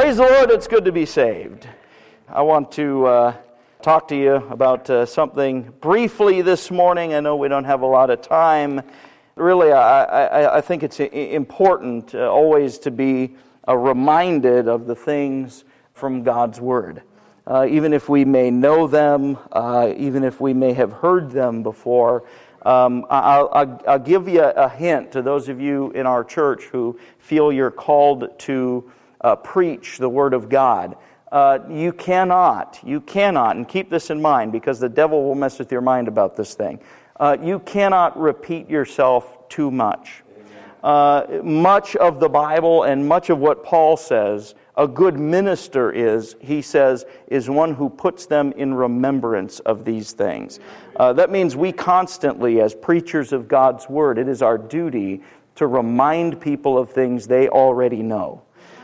Praise the Lord, it's good to be saved. I want to talk to you about something briefly this morning. I know we don't have a lot of time. Really, I think it's important always to be reminded of the things from God's Word. Even if we may know them, even if we may have heard them before, I'll give you a hint to those of you in our church who feel you're called to preach the Word of God. You cannot, and keep this in mind because the devil will mess with your mind about this thing. You cannot repeat yourself too much. Much of the Bible and much of what Paul says, a good minister is, he says, is one who puts them in remembrance of these things. That means we constantly, as preachers of God's Word, it is our duty to remind people of things they already know.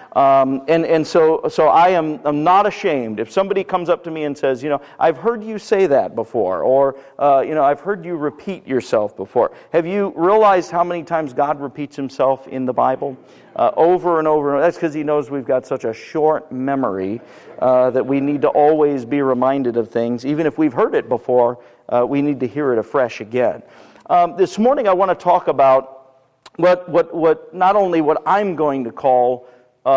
So I'm not ashamed if somebody comes up to me and says, I've heard you say that before, or, I've heard you repeat yourself before. Have you realized how many times God repeats himself in the Bible? Over and over. That's because he knows we've got such a short memory that we need to always be reminded of things. Even if we've heard it before, we need to hear it afresh again. This morning I want to talk about what not only what I'm going to call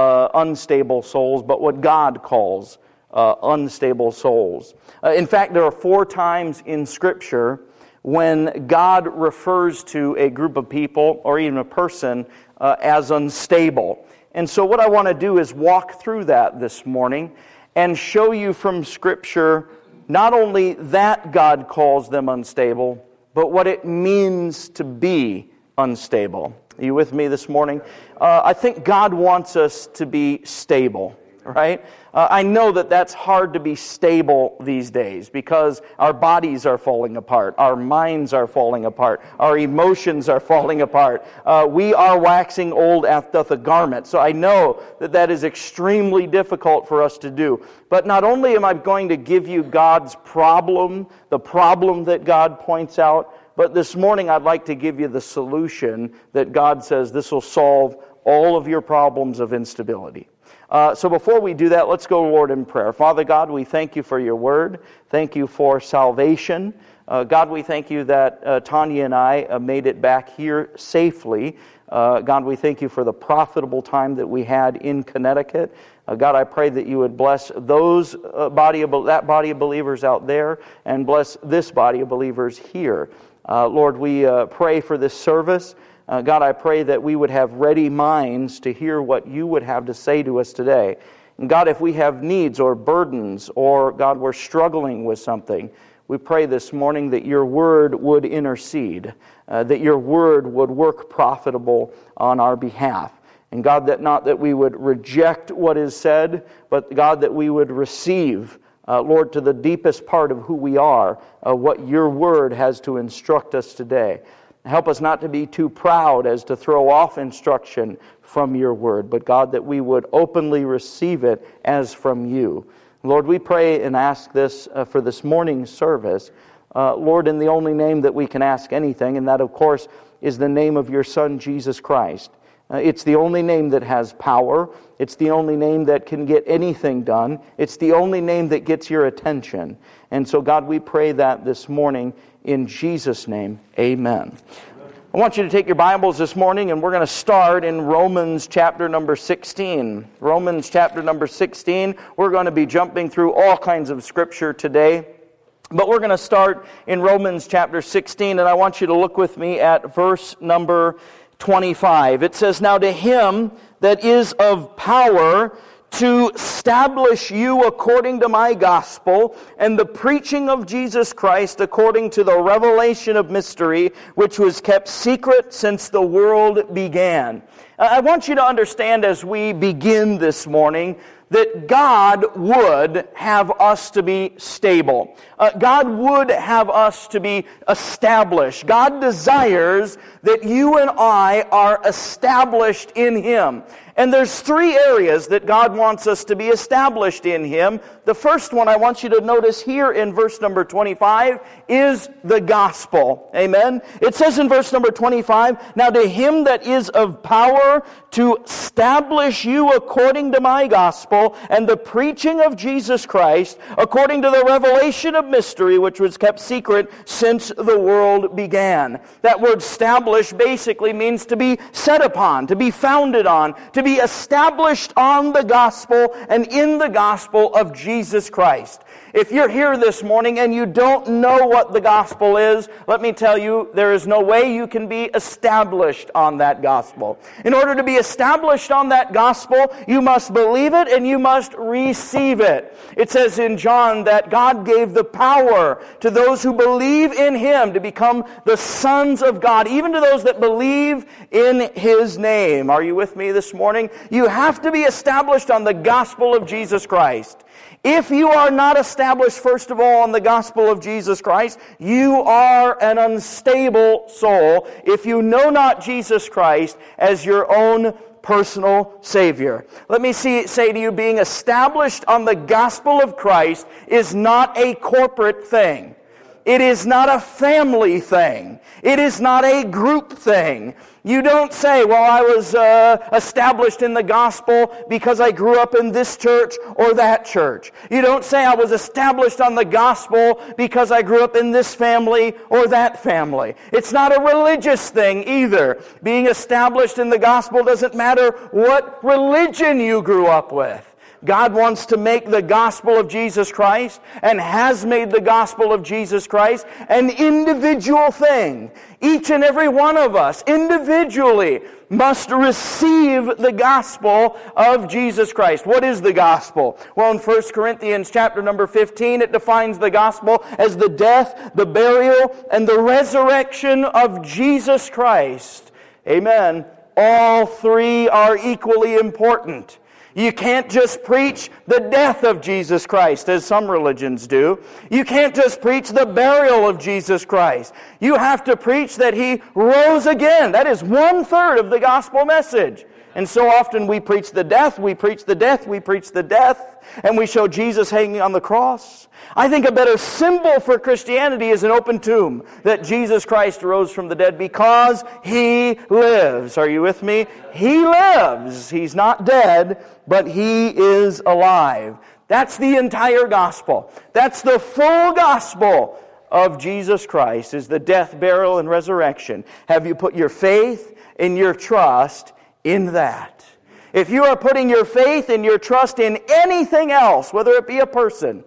unstable souls, but what God calls unstable souls. In fact, there are 4 times in Scripture when God refers to a group of people or even a person as unstable. And so what I want to do is walk through that this morning and show you from Scripture not only that God calls them unstable, but what it means to be unstable. Are you with me this morning? I think God wants us to be stable, right? I know that that's hard to be stable these days because our bodies are falling apart, our minds are falling apart, our emotions are falling apart. We are waxing old as doth a garment. So I know that is extremely difficult for us to do. But not only am I going to give you God's problem, the problem that God points out, but this morning I'd like to give you the solution that God says this will solve all of your problems of instability. So before we do that, let's go, Lord, in prayer. Father God, we thank you for your word. Thank you for salvation. God, we thank you that Tanya and I made it back here safely. God, we thank you for the profitable time that we had in Connecticut. God, I pray that you would bless that body of believers out there and bless this body of believers here. Lord, we pray for this service. God, I pray that we would have ready minds to hear what you would have to say to us today. And God, if we have needs or burdens, or God, we're struggling with something, we pray this morning that your word would intercede, that your word would work profitable on our behalf. And God, that not that we would reject what is said, but God, that we would receive, Lord, to the deepest part of who we are, what your word has to instruct us today. Help us not to be too proud as to throw off instruction from your word, but God, that we would openly receive it as from you. Lord, we pray and ask this for this morning's service, Lord, in the only name that we can ask anything, and that, of course, is the name of your Son, Jesus Christ. It's the only name that has power. It's the only name that can get anything done. It's the only name that gets your attention. And so, God, we pray that this morning in Jesus' name, amen. I want you to take your Bibles this morning, and we're going to start in Romans chapter number 16. Romans chapter number 16. We're going to be jumping through all kinds of Scripture today. But we're going to start in Romans chapter 16, and I want you to look with me at verse number 25. It says, "Now to him that is of power to establish you according to my gospel and the preaching of Jesus Christ according to the revelation of mystery, which was kept secret since the world began." I want you to understand as we begin this morning that God would have us to be stable. God would have us to be established. God desires that you and I are established in Him. And there's three areas that God wants us to be established in Him. The first one I want you to notice here in verse number 25 is the gospel. Amen? It says in verse number 25, "Now to Him that is of power to establish you according to my gospel and the preaching of Jesus Christ, according to the revelation of mystery which was kept secret since the world began." That word "establish" basically means to be set upon, to be founded on, to be established on the gospel and in the gospel of Jesus Christ. If you're here this morning and you don't know what the gospel is, let me tell you, there is no way you can be established on that gospel. In order to be established on that gospel, you must believe it and you must receive it. It says in John that God gave the power to those who believe in Him to become the sons of God, even to those that believe in His name. Are you with me this morning? You have to be established on the gospel of Jesus Christ. If you are not established, first of all, on the gospel of Jesus Christ, you are an unstable soul if you know not Jesus Christ as your own personal Savior. Let me say to you, being established on the gospel of Christ is not a corporate thing. It is not a family thing. It is not a group thing. You don't say, well, I was established in the gospel because I grew up in this church or that church. You don't say, I was established on the gospel because I grew up in this family or that family. It's not a religious thing either. Being established in the gospel doesn't matter what religion you grew up with. God wants to make the gospel of Jesus Christ, and has made the gospel of Jesus Christ, an individual thing. Each and every one of us, individually, must receive the gospel of Jesus Christ. What is the gospel? Well, in 1 Corinthians chapter number 15, it defines the gospel as the death, the burial, and the resurrection of Jesus Christ. Amen. All three are equally important. You can't just preach the death of Jesus Christ, as some religions do. You can't just preach the burial of Jesus Christ. You have to preach that He rose again. That is 1/3 of the gospel message. And so often we preach the death, we preach the death, we preach the death, and we show Jesus hanging on the cross. I think a better symbol for Christianity is an open tomb, that Jesus Christ rose from the dead because He lives. Are you with me? He lives. He's not dead, but He is alive. That's the entire gospel. That's the full gospel of Jesus Christ, is the death, burial, and resurrection. Have you put your faith and your trust in that? If you are putting your faith and your trust in anything else, whether it be a person,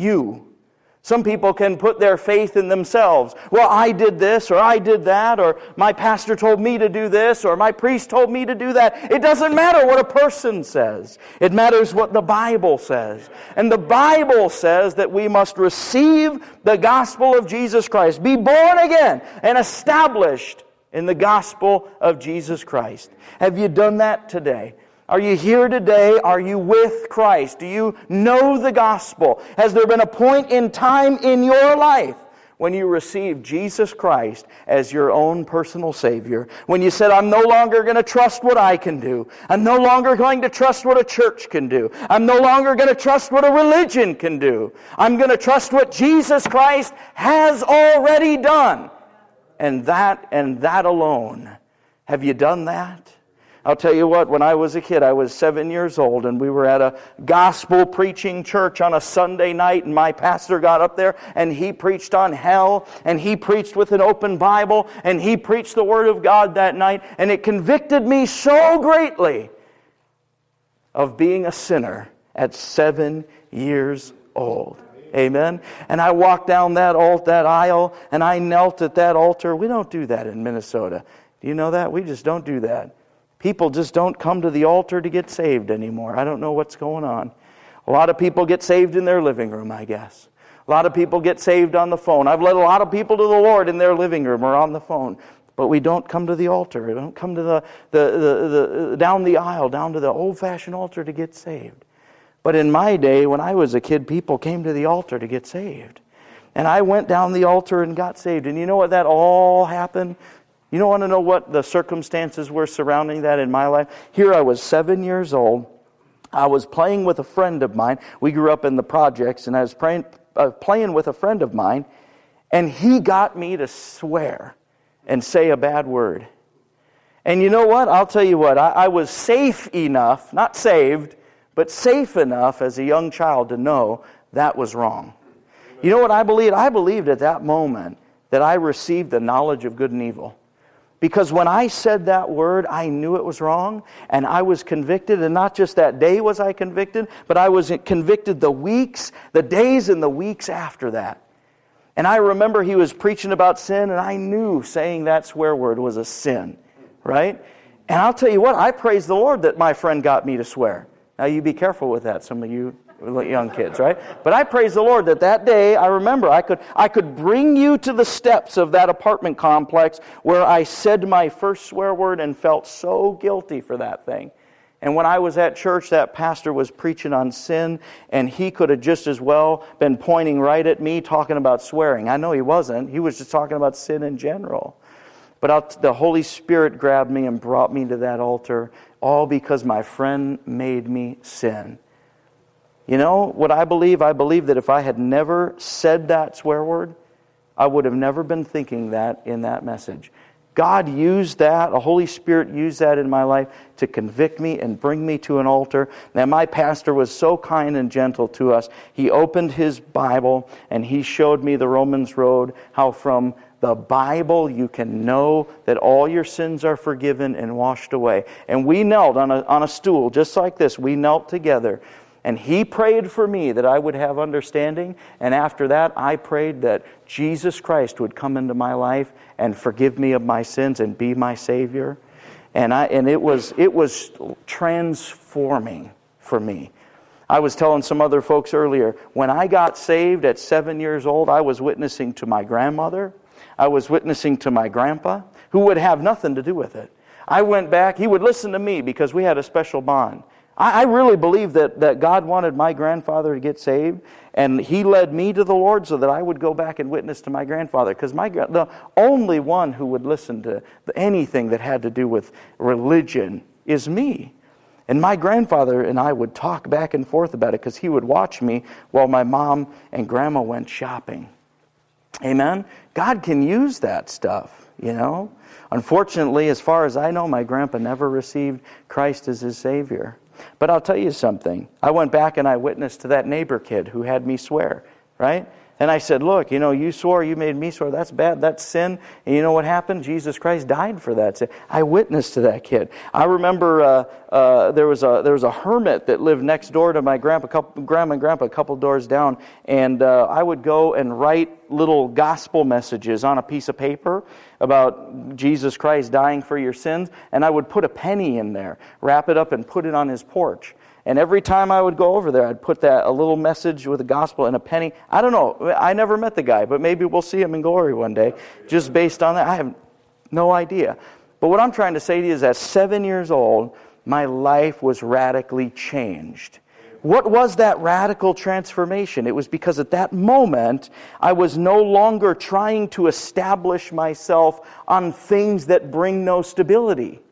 some people can put their faith in themselves. Well, I did this, or I did that, or my pastor told me to do this, or my priest told me to do that. It doesn't matter what a person says. It matters what the Bible says. And the Bible says that we must receive the gospel of Jesus Christ, be born again, and established in the gospel of Jesus Christ. Have you done that today? Are you here today? Are you with Christ? Do you know the gospel? Has there been a point in time in your life when you received Jesus Christ as your own personal Savior? When you said, I'm no longer going to trust what I can do. I'm no longer going to trust what a church can do. I'm no longer going to trust what a religion can do. I'm going to trust what Jesus Christ has already done. And that alone. Have you done that? I'll tell you what, when I was a kid, I was 7 years old, and we were at a gospel preaching church on a Sunday night, and my pastor got up there, and he preached on hell, and he preached with an open Bible, and he preached the Word of God that night, and it convicted me so greatly of being a sinner at 7 years old. Amen. And I walked down that aisle, and I knelt at that altar. We don't do that in Minnesota. Do you know that? We just don't do that. People just don't come to the altar to get saved anymore. I don't know what's going on. A lot of people get saved in their living room, I guess. A lot of people get saved on the phone. I've led a lot of people to the Lord in their living room or on the phone. But we don't come to the altar. We don't come to the down the aisle, down to the old-fashioned altar to get saved. But in my day, when I was a kid, people came to the altar to get saved. And I went down the altar and got saved. And you know what that all happened? You don't want to know what the circumstances were surrounding that in my life? Here I was 7 years old. I was playing with a friend of mine. We grew up in the projects, and I was playing with a friend of mine, and he got me to swear and say a bad word. And you know what? I'll tell you what. I was safe enough, not saved, but safe enough as a young child to know that was wrong. You know what I believed? I believed at that moment that I received the knowledge of good and evil. Because when I said that word, I knew it was wrong, and I was convicted, and not just that day was I convicted, but I was convicted the days and the weeks after that. And I remember he was preaching about sin, and I knew saying that swear word was a sin, right? And I'll tell you what, I praise the Lord that my friend got me to swear. Now you be careful with that, some of you young kids, right? But I praise the Lord that day, I remember, I could bring you to the steps of that apartment complex where I said my first swear word and felt so guilty for that thing. And when I was at church, that pastor was preaching on sin, and he could have just as well been pointing right at me talking about swearing. I know he wasn't. He was just talking about sin in general. But the Holy Spirit grabbed me and brought me to that altar, all because my friend made me sin. You know what I believe? I believe that if I had never said that swear word, I would have never been thinking that in that message. God used that, the Holy Spirit used that in my life to convict me and bring me to an altar. And my pastor was so kind and gentle to us. He opened his Bible and he showed me the Romans road, how from the Bible you can know that all your sins are forgiven and washed away. And we knelt on a stool just like this. We knelt together. And he prayed for me that I would have understanding. And after that, I prayed that Jesus Christ would come into my life and forgive me of my sins and be my Savior. And it was transforming for me. I was telling some other folks earlier, when I got saved at 7 years old, I was witnessing to my grandmother. I was witnessing to my grandpa, who would have nothing to do with it. I went back. He would listen to me because we had a special bond. I really believe that God wanted my grandfather to get saved, and he led me to the Lord so that I would go back and witness to my grandfather, because the only one who would listen to anything that had to do with religion is me. And my grandfather and I would talk back and forth about it because he would watch me while my mom and grandma went shopping. Amen? God can use that stuff, you know. Unfortunately, as far as I know, my grandpa never received Christ as his Savior. But I'll tell you something. I went back and I witnessed to that neighbor kid who had me swear, right? And I said, look, you swore, you made me swear. That's bad. That's sin. And you know what happened? Jesus Christ died for that sin. I witnessed to that kid. I remember there was a hermit that lived next door to my grandma and grandpa, a couple doors down. And I would go and write little gospel messages on a piece of paper about Jesus Christ dying for your sins. And I would put a penny in there, wrap it up, and put it on his porch. And every time I would go over there, I'd put a little message with the gospel and a penny. I don't know. I never met the guy, but maybe we'll see him in glory one day. Just based on that, I have no idea. But what I'm trying to say to you is at 7 years old, my life was radically changed. What was that radical transformation? It was because at that moment, I was no longer trying to establish myself on things that bring no stability.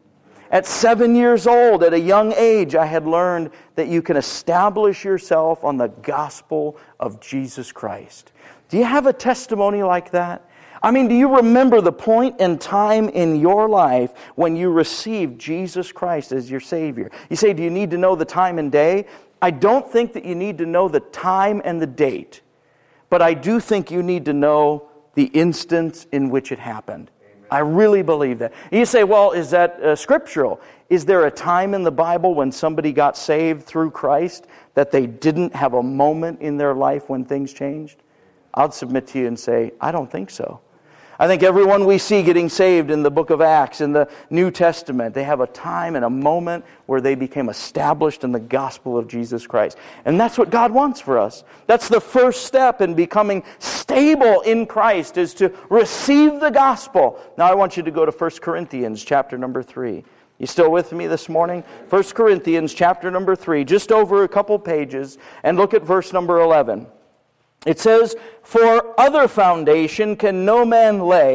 At 7 years old, at a young age, I had learned that you can establish yourself on the gospel of Jesus Christ. Do you have a testimony like that? I mean, do you remember the point in time in your life when you received Jesus Christ as your Savior? You say, do you need to know the time and day? I don't think that you need to know the time and the date, but I do think you need to know the instance in which it happened. I really believe that. And you say, well, is that scriptural? Is there a time in the Bible when somebody got saved through Christ that they didn't have a moment in their life when things changed? I'll submit to you and say, I don't think so. I think everyone we see getting saved in the book of Acts, in the New Testament, they have a time and a moment where they became established in the gospel of Jesus Christ. And that's what God wants for us. That's the first step in becoming stable in Christ, is to receive the gospel. Now I want you to go to 1 Corinthians chapter number 3. You still with me this morning? 1 Corinthians chapter number 3, just over a couple pages, and look at verse number 11. It says, "For other foundation can no man lay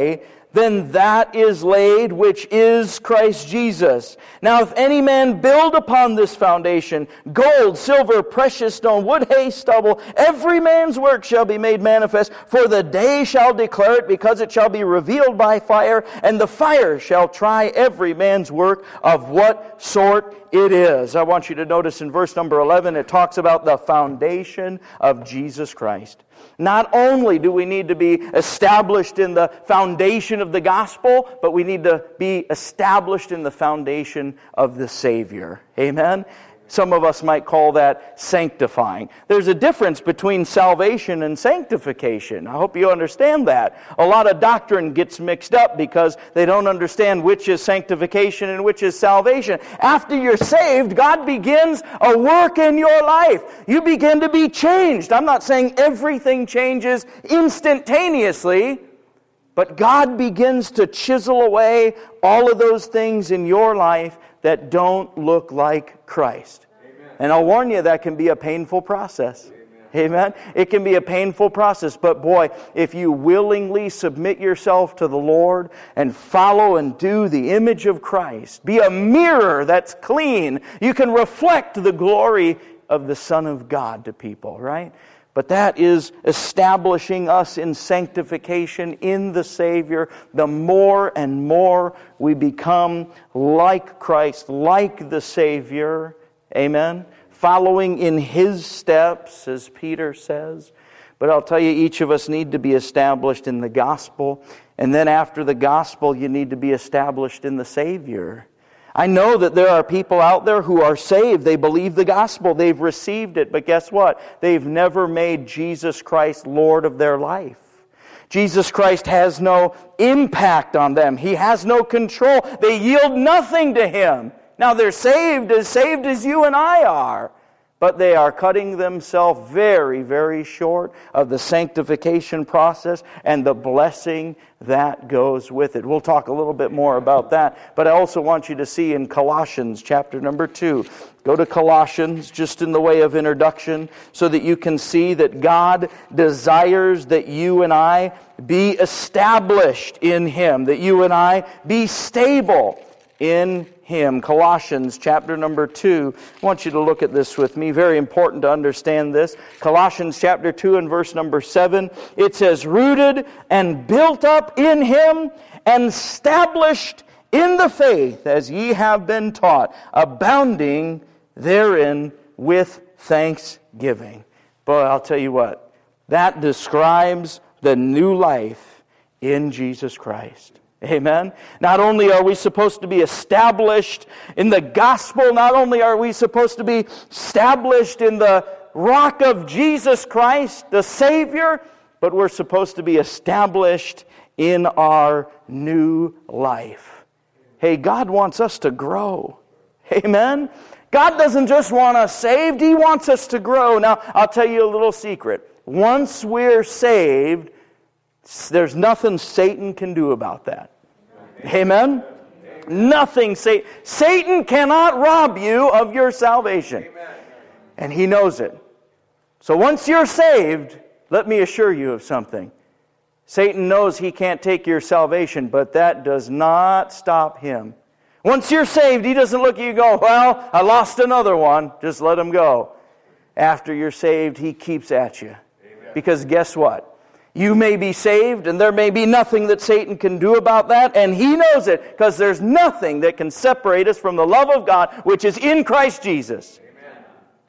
then that is laid which is Christ Jesus. Now if any man build upon this foundation, gold, silver, precious stone, wood, hay, stubble, every man's work shall be made manifest, for the day shall declare it, because it shall be revealed by fire, and the fire shall try every man's work of what sort it is. I want you to notice in verse number 11, it talks about the foundation of Jesus Christ. Not only do we need to be established in the foundation of the gospel, but we need to be established in the foundation of the Savior. Amen? Some of us might call that sanctifying. There's a difference between salvation and sanctification. I hope you understand that. A lot of doctrine gets mixed up because they don't understand which is sanctification and which is salvation. After you're saved, God begins a work in your life. You begin to be changed. I'm not saying everything changes instantaneously, but God begins to chisel away all of those things in your life that don't look like Christ. Amen. And I'll warn you, that can be a painful process. Amen. It can be a painful process, but boy, if you willingly submit yourself to the Lord and follow and do the image of Christ, be a mirror that's clean, you can reflect the glory of the Son of God to people, right? But that is establishing us in sanctification in the Savior. The more and more we become like Christ, like the Savior. Amen. Following in His steps, as Peter says. But I'll tell you, each of us need to be established in the gospel. And then after the gospel, you need to be established in the Savior. I know that there are people out there who are saved. They believe the gospel. They've received it. But guess what? They've never made Jesus Christ Lord of their life. Jesus Christ has no impact on them. He has no control. They yield nothing to Him. Now they're saved as you and I are. But they are cutting themselves very, very short of the sanctification process and the blessing that goes with it. We'll talk a little bit more about that. But I also want you to see in Colossians chapter number 2. Go to Colossians just in the way of introduction so that you can see that God desires that you and I be established in Him, that you and I be stable in Him. Colossians chapter number 2. I want you to look at this with me. Very important to understand this. Colossians chapter 2 and verse number 7. It says, rooted and built up in Him and established in the faith as ye have been taught, abounding therein with thanksgiving. Boy, I'll tell you what. That describes the new life in Jesus Christ. Amen. Not only are we supposed to be established in the gospel, not only are we supposed to be established in the rock of Jesus Christ, the Savior, but we're supposed to be established in our new life. Hey, God wants us to grow. Amen. God doesn't just want us saved, He wants us to grow. Now, I'll tell you a little secret. Once we're saved, there's nothing Satan can do about that. Amen? Nothing. Satan cannot rob you of your salvation. And he knows it. So once you're saved, let me assure you of something. Satan knows he can't take your salvation, but that does not stop him. Once you're saved, he doesn't look at you and go, well, I lost another one. Just let him go. After you're saved, he keeps at you. Amen. Because guess what? You may be saved, and there may be nothing that Satan can do about that, and he knows it, because there's nothing that can separate us from the love of God, which is in Christ Jesus. Amen.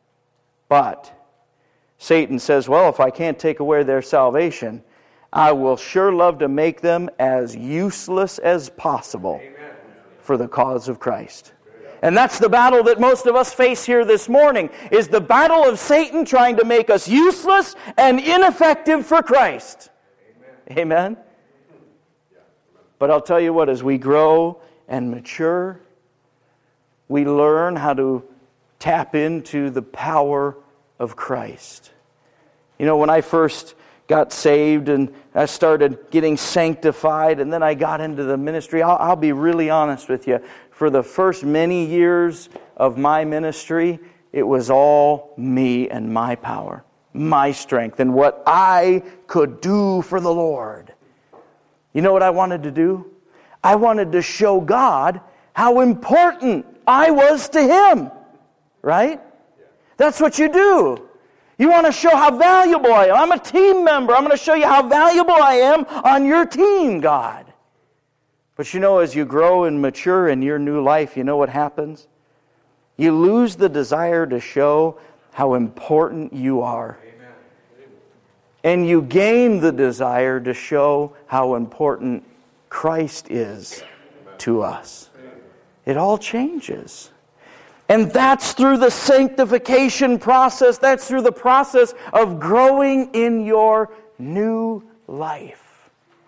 But Satan says, well, if I can't take away their salvation, I will sure love to make them as useless as possible. Amen. For the cause of Christ. And that's the battle that most of us face here this morning, is the battle of Satan trying to make us useless and ineffective for Christ. Amen. Amen? But I'll tell you what, as we grow and mature, we learn how to tap into the power of Christ. You know, when I first got saved and I started getting sanctified and then I got into the ministry, I'll be really honest with you. For the first many years of my ministry, it was all me and my power, my strength, and what I could do for the Lord. You know what I wanted to do? I wanted to show God how important I was to Him. Right? That's what you do. You want to show how valuable I am. I'm a team member. I'm going to show you how valuable I am on your team, God. But you know, as you grow and mature in your new life, you know what happens? You lose the desire to show how important you are. Amen. And you gain the desire to show how important Christ is to us. It all changes. And that's through the sanctification process. That's through the process of growing in your new life.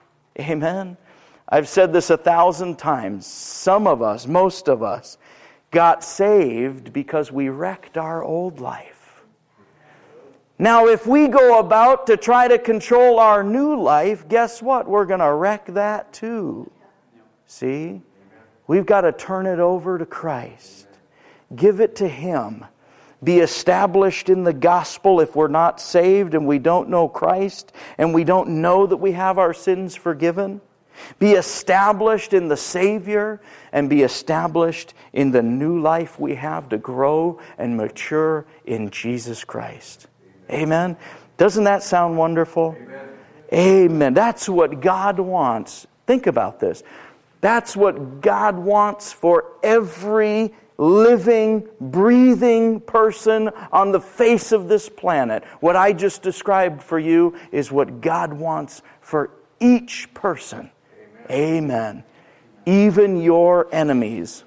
Amen. I've said this 1,000 times. Some of us, most of us, got saved because we wrecked our old life. Now, if we go about to try to control our new life, guess what? We're going to wreck that too. See? We've got to turn it over to Christ. Give it to Him. Be established in the gospel if we're not saved and we don't know Christ and we don't know that we have our sins forgiven. Be established in the Savior and be established in the new life we have to grow and mature in Jesus Christ. Amen. Doesn't that sound wonderful? Amen. Amen. That's what God wants. Think about this. That's what God wants for every living, breathing person on the face of this planet. What I just described for you is what God wants for each person. Amen. Even your enemies.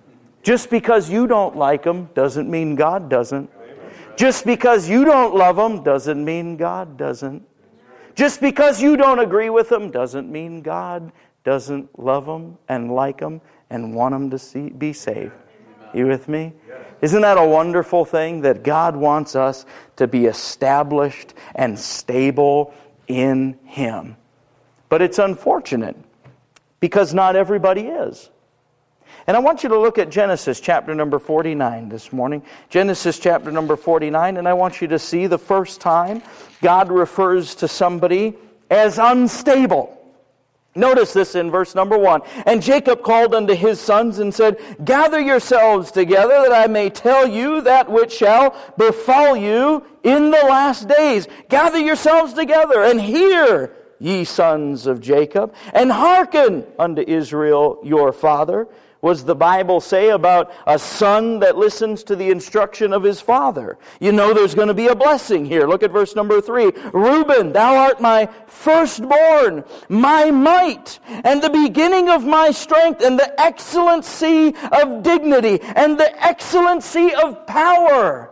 Just because you don't like them doesn't mean God doesn't. Just because you don't love them doesn't mean God doesn't. Just because you don't agree with them doesn't mean God doesn't love them and like them and want them to be saved. You with me? Isn't that a wonderful thing that God wants us to be established and stable in Him? But it's unfortunate because not everybody is. And I want you to look at Genesis chapter number 49 this morning. Genesis chapter number 49, and I want you to see the first time God refers to somebody as unstable. Notice this in verse number 1. And Jacob called unto his sons and said, Gather yourselves together, that I may tell you that which shall befall you in the last days. Gather yourselves together, and hear, ye sons of Jacob, and hearken unto Israel your father. What does the Bible say about a son that listens to the instruction of his father? You know there's going to be a blessing here. Look at verse number 3. Reuben, thou art my firstborn, my might, and the beginning of my strength, and the excellency of dignity, and the excellency of power.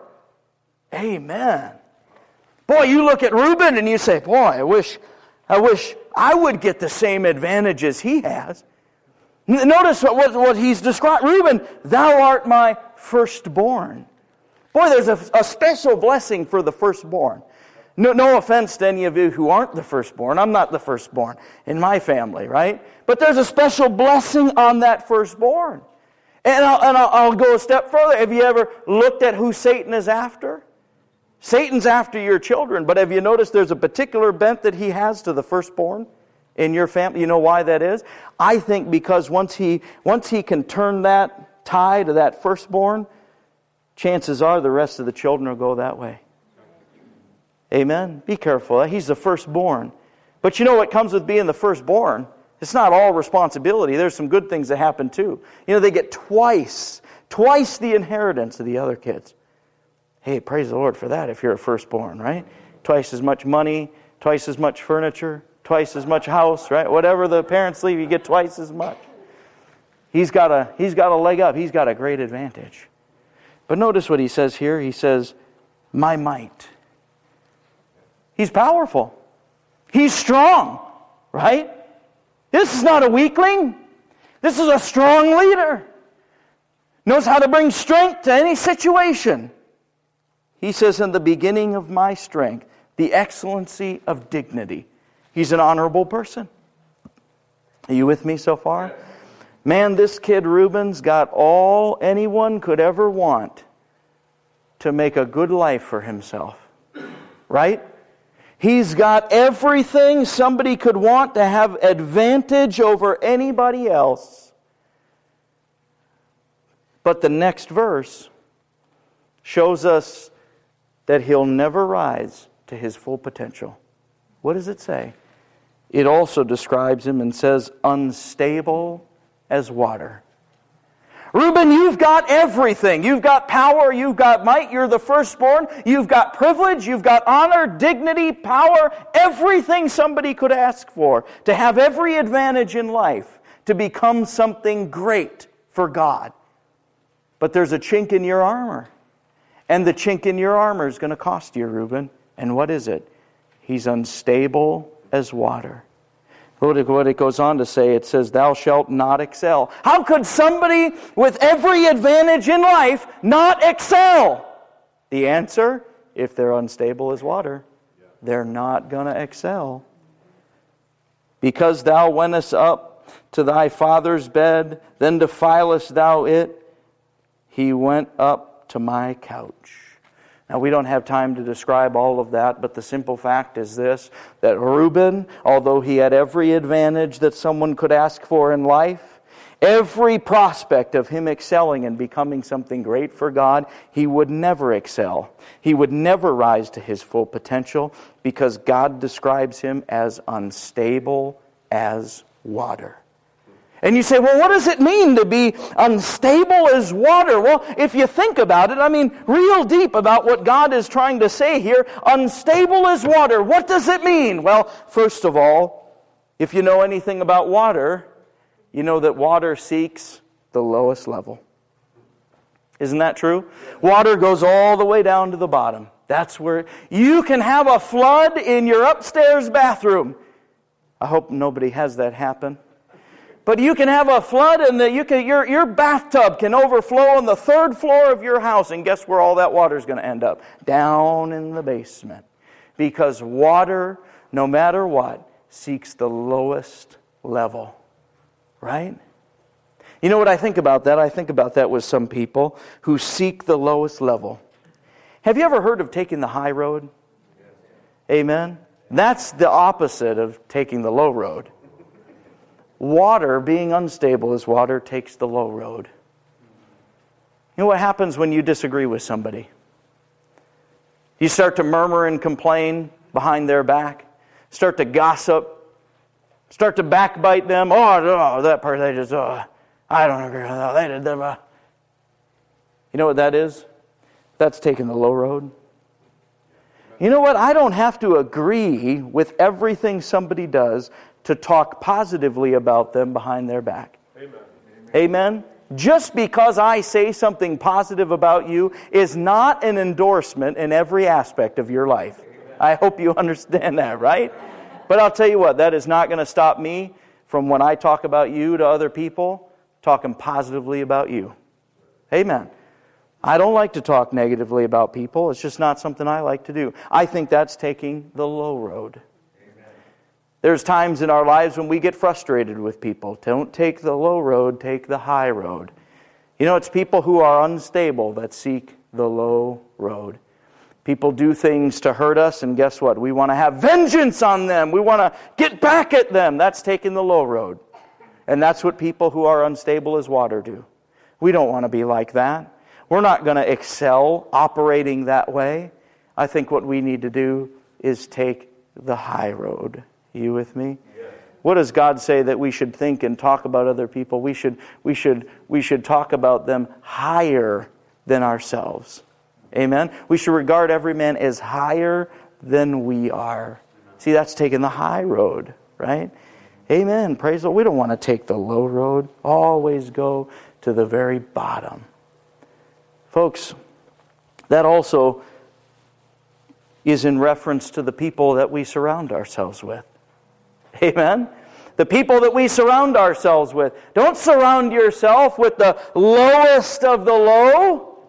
Amen. Boy, you look at Reuben and you say, boy, I wish I would get the same advantages he has. Notice what he's described. Reuben, thou art my firstborn. Boy, there's a special blessing for the firstborn. No offense to any of you who aren't the firstborn. I'm not the firstborn in my family, right? But there's a special blessing on that firstborn. And I'll go a step further. Have you ever looked at who Satan is after? Satan's after your children, but have you noticed there's a particular bent that he has to the firstborn in your family? You know why that is? I think because once he can turn that tie to that firstborn, chances are the rest of the children will go that way. Amen? Be careful. He's the firstborn. But you know what comes with being the firstborn? It's not all responsibility. There's some good things that happen too. You know, they get twice the inheritance of the other kids. Hey, praise the Lord for that if you're a firstborn, right? Twice as much money, twice as much furniture, twice as much house, right? Whatever the parents leave, you get twice as much. He's got a leg up. He's got a great advantage. But notice what he says here. He says, my might. He's powerful. He's strong, right? This is not a weakling. This is a strong leader. Knows how to bring strength to any situation. He says, in the beginning of my strength, the excellency of dignity. He's an honorable person. Are you with me so far? Man, this kid Reuben's got all anyone could ever want to make a good life for himself. Right? He's got everything somebody could want to have advantage over anybody else. But the next verse shows us that he'll never rise to his full potential. What does it say? It also describes him and says, unstable as water. Reuben, you've got everything. You've got power, you've got might, you're the firstborn, you've got privilege, you've got honor, dignity, power, everything somebody could ask for, to have every advantage in life, to become something great for God. But there's a chink in your armor. And the chink in your armor is going to cost you, Reuben. And what is it? He's unstable as water. What it goes on to say, it says, thou shalt not excel. How could somebody with every advantage in life not excel? The answer, if they're unstable as water, they're not going to excel. Because thou wentest up to thy father's bed, then defilest thou it. He went up to my couch. Now, we don't have time to describe all of that, but the simple fact is this, that Reuben, although he had every advantage that someone could ask for in life, every prospect of him excelling and becoming something great for God, he would never excel. He would never rise to his full potential because God describes him as unstable as water. And you say, well, what does it mean to be unstable as water? Well, if you think about it, real deep about what God is trying to say here, unstable as water, what does it mean? Well, first of all, if you know anything about water, you know that water seeks the lowest level. Isn't that true? Water goes all the way down to the bottom. That's where you can have a flood in your upstairs bathroom. I hope nobody has that happen. But you can have a flood and your bathtub can overflow on the third floor of your house. And guess where all that water is going to end up? Down in the basement. Because water, no matter what, seeks the lowest level. Right? You know what I think about that? I think about that with some people who seek the lowest level. Have you ever heard of taking the high road? Amen? That's the opposite of taking the low road. Water, being unstable as water, takes the low road. You know what happens when you disagree with somebody? You start to murmur and complain behind their back. Start to gossip. Start to backbite them. Oh, that person, they just, I don't agree with that. They did that. You know what that is? That's taking the low road. You know what? I don't have to agree with everything somebody does to talk positively about them behind their back. Amen. Amen? Just because I say something positive about you is not an endorsement in every aspect of your life. Amen. I hope you understand that, right? But I'll tell you what, that is not going to stop me from when I talk about you to other people, talking positively about you. Amen. I don't like to talk negatively about people. It's just not something I like to do. I think that's taking the low road. There's times in our lives when we get frustrated with people. Don't take the low road, take the high road. You know, it's people who are unstable that seek the low road. People do things to hurt us, and guess what? We want to have vengeance on them. We want to get back at them. That's taking the low road. And that's what people who are unstable as water do. We don't want to be like that. We're not going to excel operating that way. I think what we need to do is take the high road. You with me? Yes. What does God say that we should think and talk about other people? We should talk about them higher than ourselves. Amen? We should regard every man as higher than we are. See, that's taking the high road, right? Amen. Praise the Lord. We don't want to take the low road. Always go to the very bottom. Folks, that also is in reference to the people that we surround ourselves with. Amen? The people that we surround ourselves with. Don't surround yourself with the lowest of the low.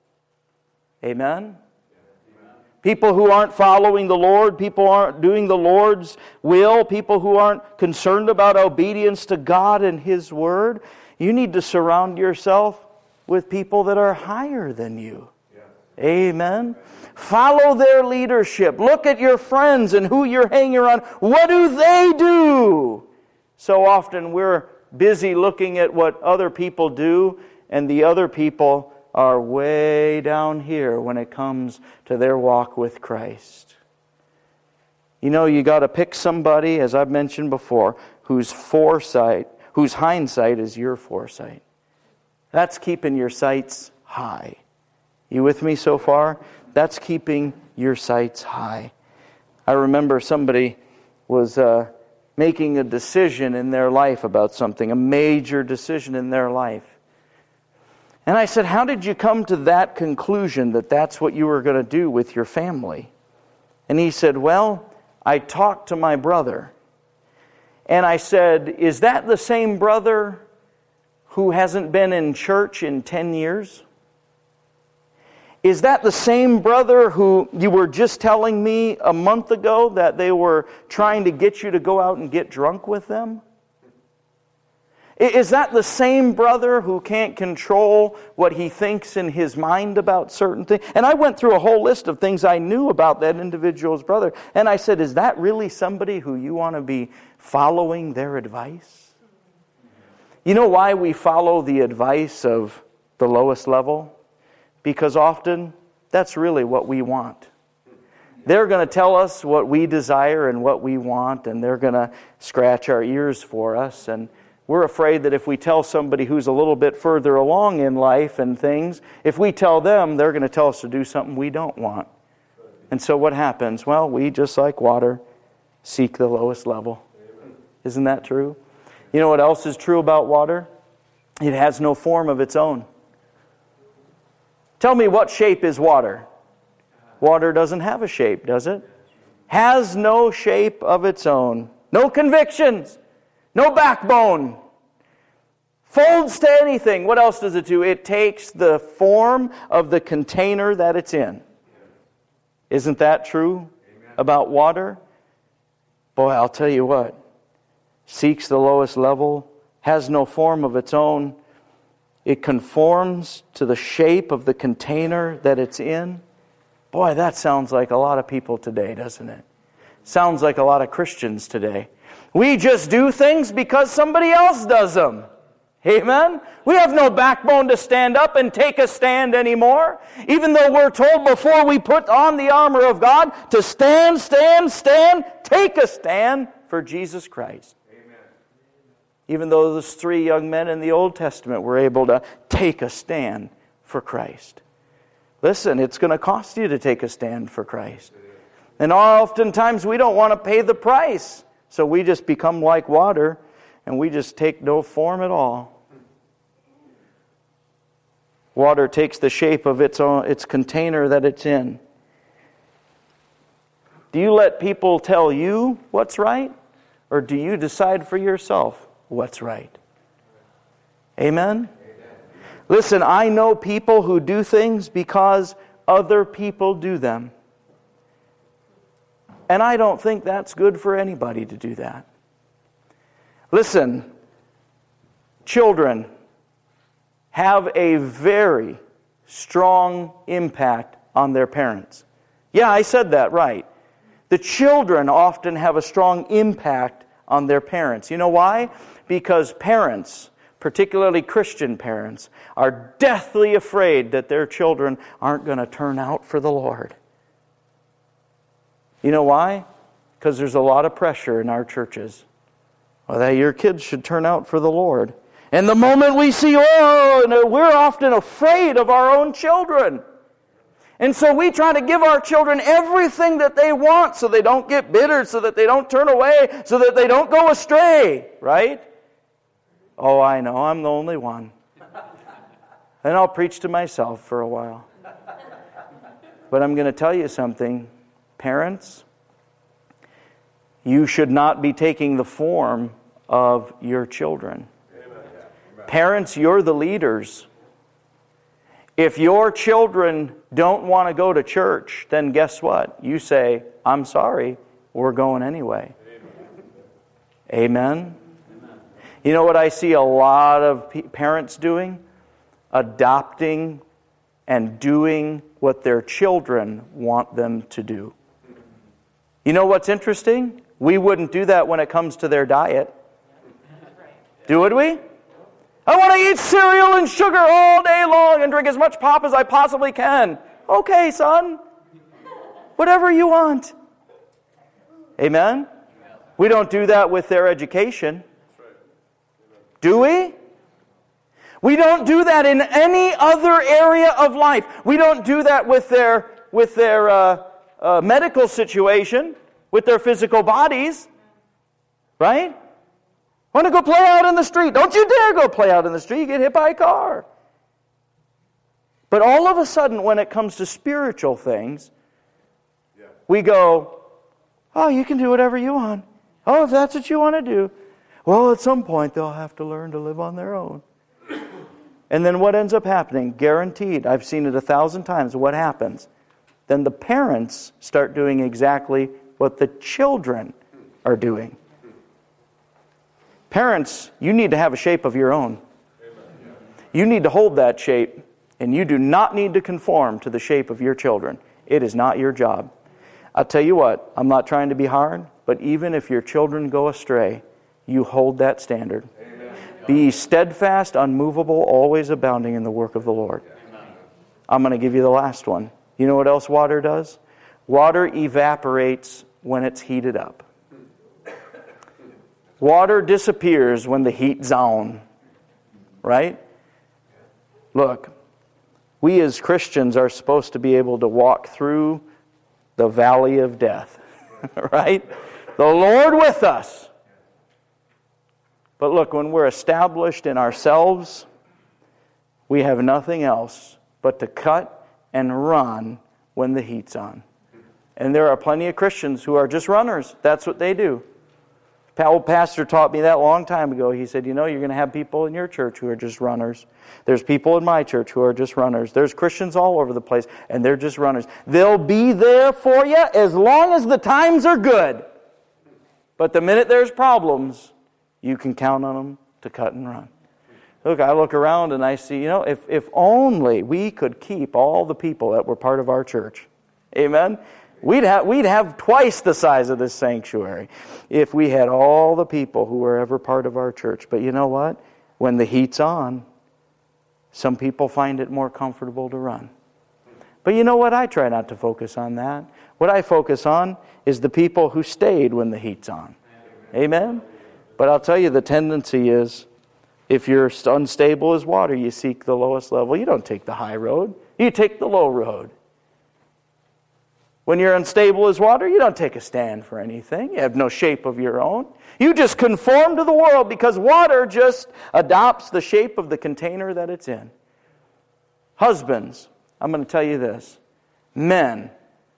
Amen? People who aren't following the Lord, people who aren't doing the Lord's will, people who aren't concerned about obedience to God and His Word. You need to surround yourself with people that are higher than you. Amen? Follow their leadership. Look at your friends and who you're hanging around. What do they do? So often we're busy looking at what other people do, and the other people are way down here when it comes to their walk with Christ. You know, you got to pick somebody, as I've mentioned before, whose hindsight is your foresight. That's keeping your sights high. You with me so far? That's keeping your sights high. I remember somebody was making a decision in their life about something, a major decision in their life. And I said, how did you come to that conclusion that that's what you were going to do with your family? And he said, well, I talked to my brother. And I said, is that the same brother who hasn't been in church in 10 years? Is that the same brother who you were just telling me a month ago that they were trying to get you to go out and get drunk with them? Is that the same brother who can't control what he thinks in his mind about certain things? And I went through a whole list of things I knew about that individual's brother. And I said, is that really somebody who you want to be following their advice? You know why we follow the advice of the lowest level? Because often, that's really what we want. They're going to tell us what we desire and what we want, and they're going to scratch our ears for us. And we're afraid that if we tell somebody who's a little bit further along in life and things, if we tell them, they're going to tell us to do something we don't want. And so what happens? Well, we, just like water, seek the lowest level. Isn't that true? You know what else is true about water? It has no form of its own. Tell me, what shape is water? Water doesn't have a shape, does it? Has no shape of its own. No convictions. No backbone. Folds to anything. What else does it do? It takes the form of the container that it's in. Isn't that true about water? Boy, I'll tell you what. Seeks the lowest level. Has no form of its own. It conforms to the shape of the container that it's in. Boy, that sounds like a lot of people today, doesn't it? Sounds like a lot of Christians today. We just do things because somebody else does them. Amen? We have no backbone to stand up and take a stand anymore. Even though we're told before we put on the armor of God to stand, take a stand for Jesus Christ. Even though those 3 young men in the Old Testament were able to take a stand for Christ. Listen, it's going to cost you to take a stand for Christ. And oftentimes we don't want to pay the price. So we just become like water and we just take no form at all. Water takes the shape of its container that it's in. Do you let people tell you what's right? Or do you decide for yourself what's right? Amen? Listen, I know people who do things because other people do them. And I don't think that's good for anybody to do that. Listen, children have a very strong impact on their parents. Yeah, I said that right. The children often have a strong impact on their parents. You know why? Because parents, particularly Christian parents, are deathly afraid that their children aren't going to turn out for the Lord. You know why? Because there's a lot of pressure in our churches. Well, that your kids should turn out for the Lord. And the moment we see, we're often afraid of our own children. And so we try to give our children everything that they want so they don't get bitter, so that they don't turn away, so that they don't go astray. Right? Oh, I know, I'm the only one. And I'll preach to myself for a while. But I'm going to tell you something. Parents, you should not be taking the form of your children. Parents, you're the leaders. If your children don't want to go to church, then guess what? You say, I'm sorry, we're going anyway. Amen? You know what I see a lot of parents doing? Adopting and doing what their children want them to do. You know what's interesting? We wouldn't do that when it comes to their diet. Would we? I want to eat cereal and sugar all day long and drink as much pop as I possibly can. Okay, son. Whatever you want. Amen? We don't do that with their education. Do we? We don't do that in any other area of life. We don't do that with their medical situation, with their physical bodies. Right? Want to go play out in the street? Don't you dare go play out in the street. You get hit by a car. But all of a sudden, when it comes to spiritual things, we go, oh, you can do whatever you want. Oh, if that's what you want to do. Well, at some point, they'll have to learn to live on their own. And then what ends up happening? Guaranteed. I've seen it 1,000 times. What happens? Then the parents start doing exactly what the children are doing. Parents, you need to have a shape of your own. You need to hold that shape, and you do not need to conform to the shape of your children. It is not your job. I'll tell you what, I'm not trying to be hard, but even if your children go astray, you hold that standard. Amen. Be steadfast, unmovable, always abounding in the work of the Lord. Amen. I'm going to give you the last one. You know what else water does? Water evaporates when it's heated up. Water disappears when the heat's on. Right? Look, we as Christians are supposed to be able to walk through the valley of death. Right? The Lord with us. But look, when we're established in ourselves, we have nothing else but to cut and run when the heat's on. And there are plenty of Christians who are just runners. That's what they do. Old pastor taught me that a long time ago. He said, you know, you're going to have people in your church who are just runners. There's people in my church who are just runners. There's Christians all over the place, and they're just runners. They'll be there for you as long as the times are good. But the minute there's problems, you can count on them to cut and run. Look, I look around and I see, you know, if only we could keep all the people that were part of our church. Amen? We'd have twice the size of this sanctuary if we had all the people who were ever part of our church. But you know what? When the heat's on, some people find it more comfortable to run. But you know what? I try not to focus on that. What I focus on is the people who stayed when the heat's on. Amen? But I'll tell you, the tendency is, if you're unstable as water, you seek the lowest level. You don't take the high road. You take the low road. When you're unstable as water, you don't take a stand for anything. You have no shape of your own. You just conform to the world because water just adopts the shape of the container that it's in. Husbands, I'm going to tell you this. Men,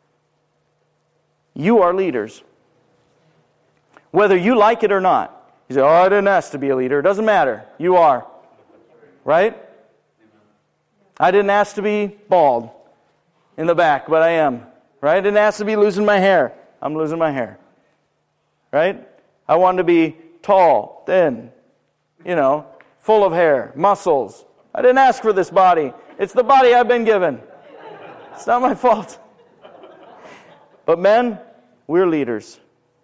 you are leaders. Whether you like it or not. You say, oh, I didn't ask to be a leader. It doesn't matter. You are. Right? I didn't ask to be bald in the back, but I am. Right? I didn't ask to be losing my hair. I'm losing my hair. Right? I wanted to be tall, thin, full of hair, muscles. I didn't ask for this body. It's the body I've been given. It's not my fault. But men, we're leaders.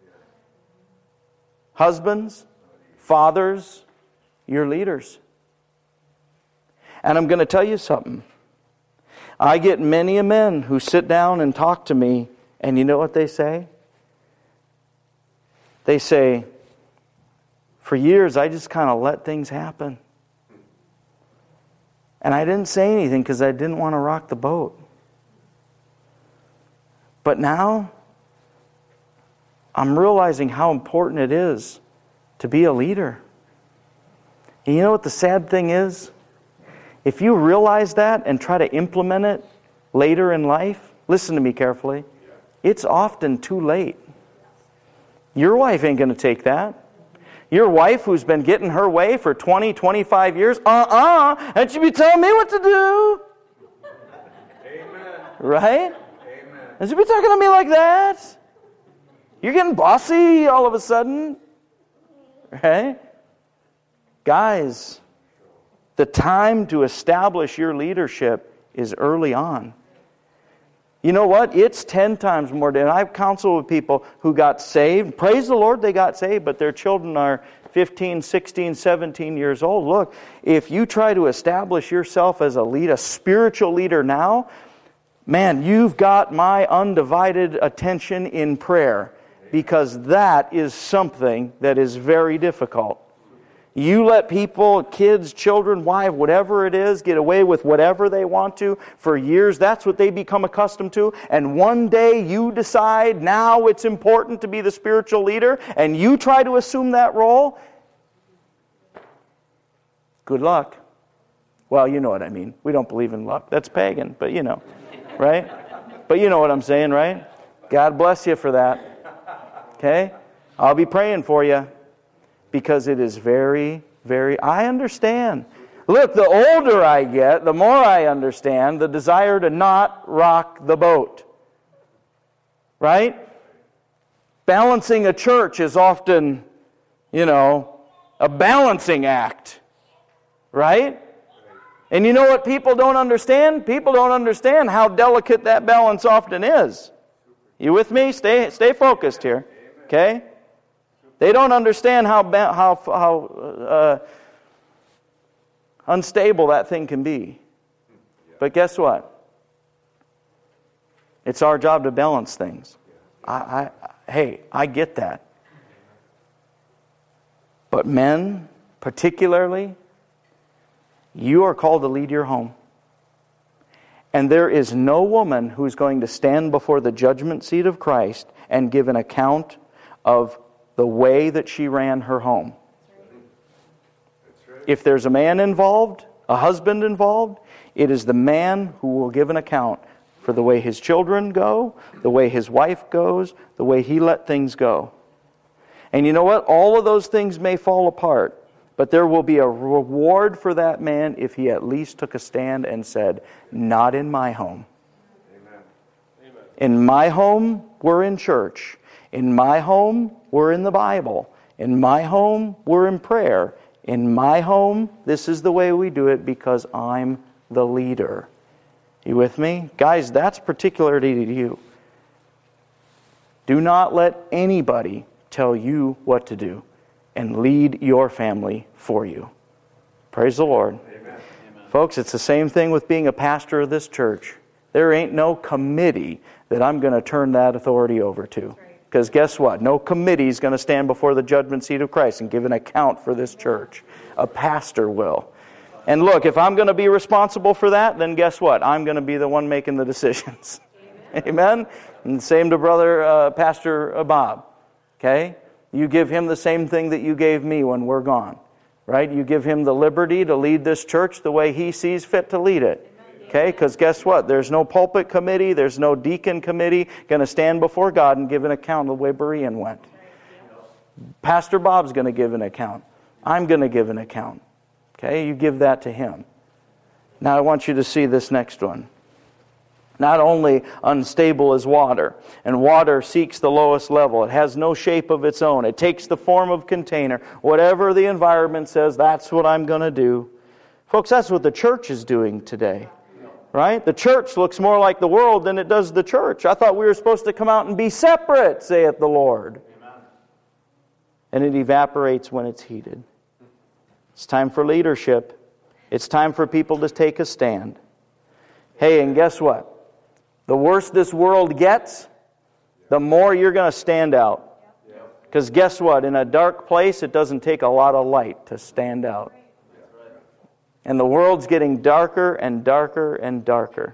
Husbands, fathers, you're leaders. And I'm going to tell you something. I get many men who sit down and talk to me, and you know what they say? They say, for years I just kind of let things happen. And I didn't say anything because I didn't want to rock the boat. But now, I'm realizing how important it is to be a leader. And you know what the sad thing is? If you realize that and try to implement it later in life, listen to me carefully, it's often too late. Your wife ain't going to take that. Your wife who's been getting her way for 20, 25 years, and she be telling me what to do. Amen. Right? Amen. And she be talking to me like that. You're getting bossy all of a sudden. Right? Guys, the time to establish your leadership is early on. You know what? It's 10 times more. And I've counseled with people who got saved. Praise the Lord they got saved, but their children are 15, 16, 17 years old. Look, if you try to establish yourself as a lead, a spiritual leader now, man, you've got my undivided attention in prayer, because that is something that is very difficult. You let people, kids, children, wife, whatever it is, get away with whatever they want to for years. That's what they become accustomed to. And one day you decide now it's important to be the spiritual leader, and you try to assume that role. Good luck. Well, you know what I mean. We don't believe in luck. That's pagan, but you know, right? But you know what I'm saying, right? God bless you for that. Okay? I'll be praying for you. Because it is very, very... I understand. Look, the older I get, the more I understand the desire to not rock the boat. Right? Balancing a church is often, a balancing act. Right? And you know what people don't understand? People don't understand how delicate that balance often is. You with me? Stay focused here. Okay? They don't understand how unstable that thing can be. But guess what? It's our job to balance things. I get that. But men, particularly, you are called to lead your home. And there is no woman who's going to stand before the judgment seat of Christ and give an account of the way that she ran her home. If there's a man involved, a husband involved, it is the man who will give an account for the way his children go, the way his wife goes, the way he let things go. And you know what? All of those things may fall apart, but there will be a reward for that man if he at least took a stand and said, not in my home. Amen. In my home, we're in church. In my home, we're in the Bible. In my home, we're in prayer. In my home, this is the way we do it because I'm the leader. You with me? Guys, that's particularity to you. Do not let anybody tell you what to do and lead your family for you. Praise the Lord. Amen. Folks, it's the same thing with being a pastor of this church. There ain't no committee that I'm going to turn that authority over to. Because guess what? No committee is going to stand before the judgment seat of Christ and give an account for this church. A pastor will. And look, if I'm going to be responsible for that, then guess what? I'm going to be the one making the decisions. Amen? Amen? And same to brother Pastor Bob. Okay? You give him the same thing that you gave me when we're gone. Right? You give him the liberty to lead this church the way he sees fit to lead it. Okay, because guess what? There's no pulpit committee, there's no deacon committee going to stand before God and give an account of the way Berean went. Pastor Bob's going to give an account. I'm going to give an account. Okay, you give that to him. Now I want you to see this next one. Not only unstable as water, and water seeks the lowest level. It has no shape of its own. It takes the form of container. Whatever the environment says, that's what I'm going to do. Folks, that's what the church is doing today. Right? The church looks more like the world than it does the church. I thought we were supposed to come out and be separate, saith the Lord. Amen. And it evaporates when it's heated. It's time for leadership. It's time for people to take a stand. Hey, and guess what? The worse this world gets, the more you're going to stand out. Because guess what? In a dark place, it doesn't take a lot of light to stand out. And the world's getting darker and darker and darker.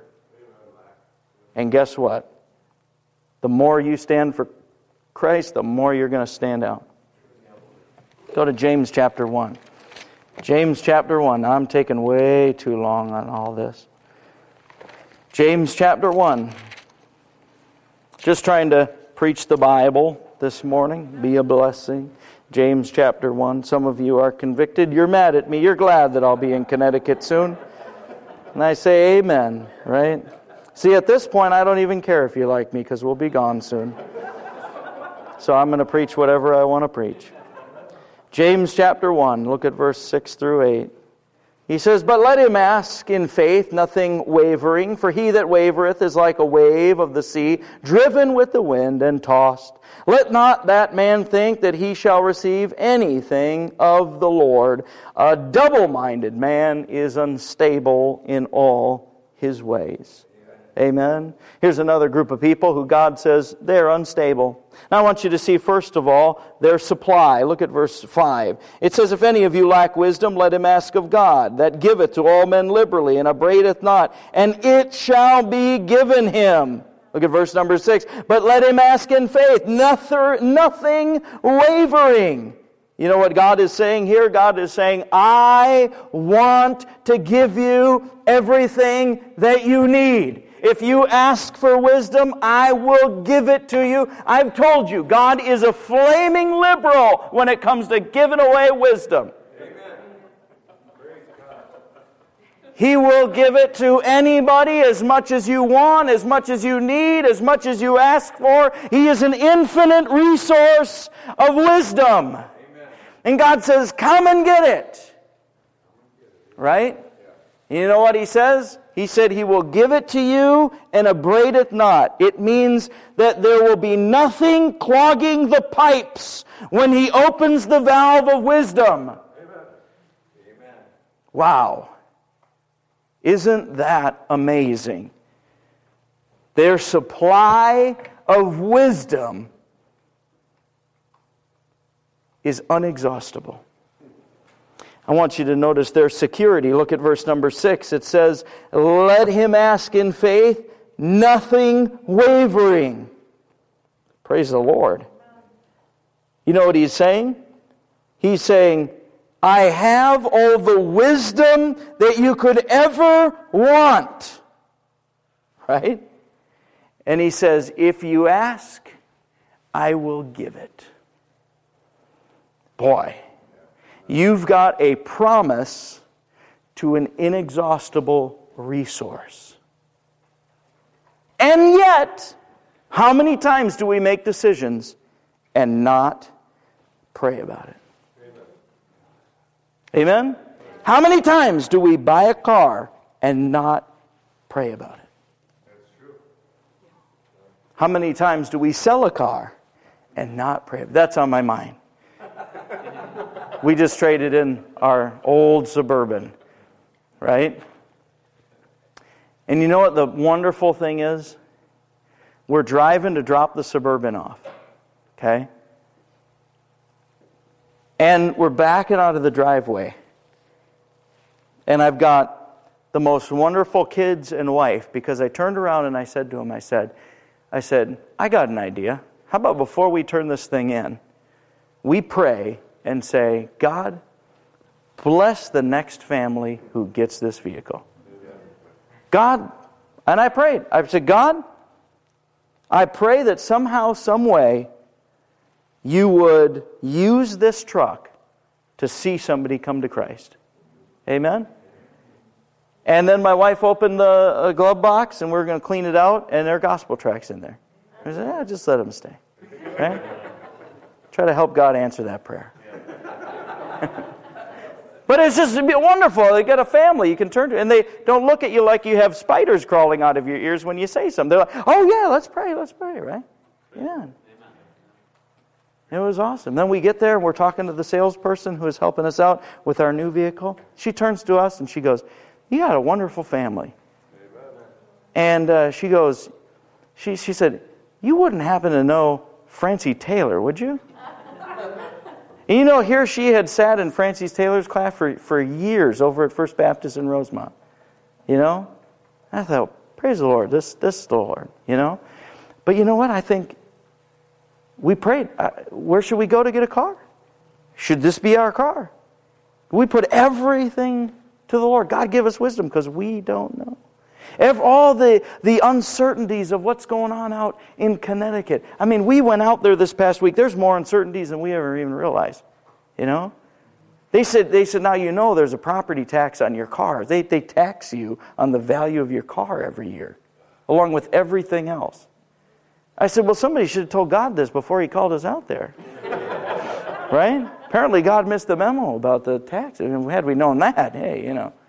And guess what? The more you stand for Christ, the more you're going to stand out. Go to James chapter 1. James chapter 1. Now I'm taking way too long on all this. James chapter 1. Just trying to preach the Bible this morning. Be a blessing. James chapter 1. Some of you are convicted. You're mad at me. You're glad that I'll be in Connecticut soon. And I say amen, right? See, at this point, I don't even care if you like me because we'll be gone soon. So I'm going to preach whatever I want to preach. James chapter 1, look at verse 6 through 8. He says, but let him ask in faith, nothing wavering. For he that wavereth is like a wave of the sea, driven with the wind and tossed. Let not that man think that he shall receive anything of the Lord. A double-minded man is unstable in all his ways. Amen. Here's another group of people who God says they're unstable. Now I want you to see, first of all, their supply. Look at verse 5. It says, if any of you lack wisdom, let him ask of God, that giveth to all men liberally, and upbraideth not, and it shall be given him. Look at verse number 6. But let him ask in faith, nothing wavering. You know what God is saying here? God is saying, I want to give you everything that you need. If you ask for wisdom, I will give it to you. I've told you, God is a flaming liberal when it comes to giving away wisdom. Amen. He will give it to anybody as much as you want, as much as you need, as much as you ask for. He is an infinite resource of wisdom. Amen. And God says, come and get it. Right? You know what He says? He said He will give it to you and upbraideth not. It means that there will be nothing clogging the pipes when He opens the valve of wisdom. Amen. Wow. Isn't that amazing? Their supply of wisdom is inexhaustible. I want you to notice their security. Look at verse number 6. It says, let him ask in faith, nothing wavering. Praise the Lord. You know what he's saying? He's saying, I have all the wisdom that you could ever want. Right? And he says, if you ask, I will give it. Boy. You've got a promise to an inexhaustible resource. And yet, how many times do we make decisions and not pray about it? Amen? Amen? How many times do we buy a car and not pray about it? That's true. How many times do we sell a car and not pray? That's on my mind. We just traded in our old Suburban, right? And you know what the wonderful thing is? We're driving to drop the Suburban off, okay? And we're backing out of the driveway. And I've got the most wonderful kids and wife, because I turned around and I said to him, I said, I got an idea. How about before we turn this thing in, we pray and say, God, bless the next family who gets this vehicle. God, and I prayed. I said, God, I pray that somehow, some way, you would use this truck to see somebody come to Christ. Amen? And then my wife opened the glove box, and we were going to clean it out, and there are gospel tracts in there. I said, just let them stay. Right? Try to help God answer that prayer. But it's just wonderful. They got a family you can turn to, and they don't look at you like you have spiders crawling out of your ears when you say something. They're like, oh yeah, let's pray, right? Yeah. It was awesome. Then we get there, and we're talking to the salesperson who is helping us out with our new vehicle. She turns to us, and she goes, you got a wonderful family. And she goes, she said, you wouldn't happen to know Francie Taylor, would you? And you know, here she had sat in Francie Taylor's class for years over at First Baptist in Rosemont. You know? I thought, praise the Lord, this is the Lord, you know? But you know what? I think we prayed, where should we go to get a car? Should this be our car? We put everything to the Lord. God give us wisdom because we don't know. All the uncertainties of what's going on out in Connecticut. I mean, we went out there this past week. There's more uncertainties than we ever even realized. You know? They said, now you know there's a property tax on your car. They tax you on the value of your car every year, along with everything else. I said, well, somebody should have told God this before He called us out there. Right? Apparently God missed the memo about the taxes. And had we known that, hey,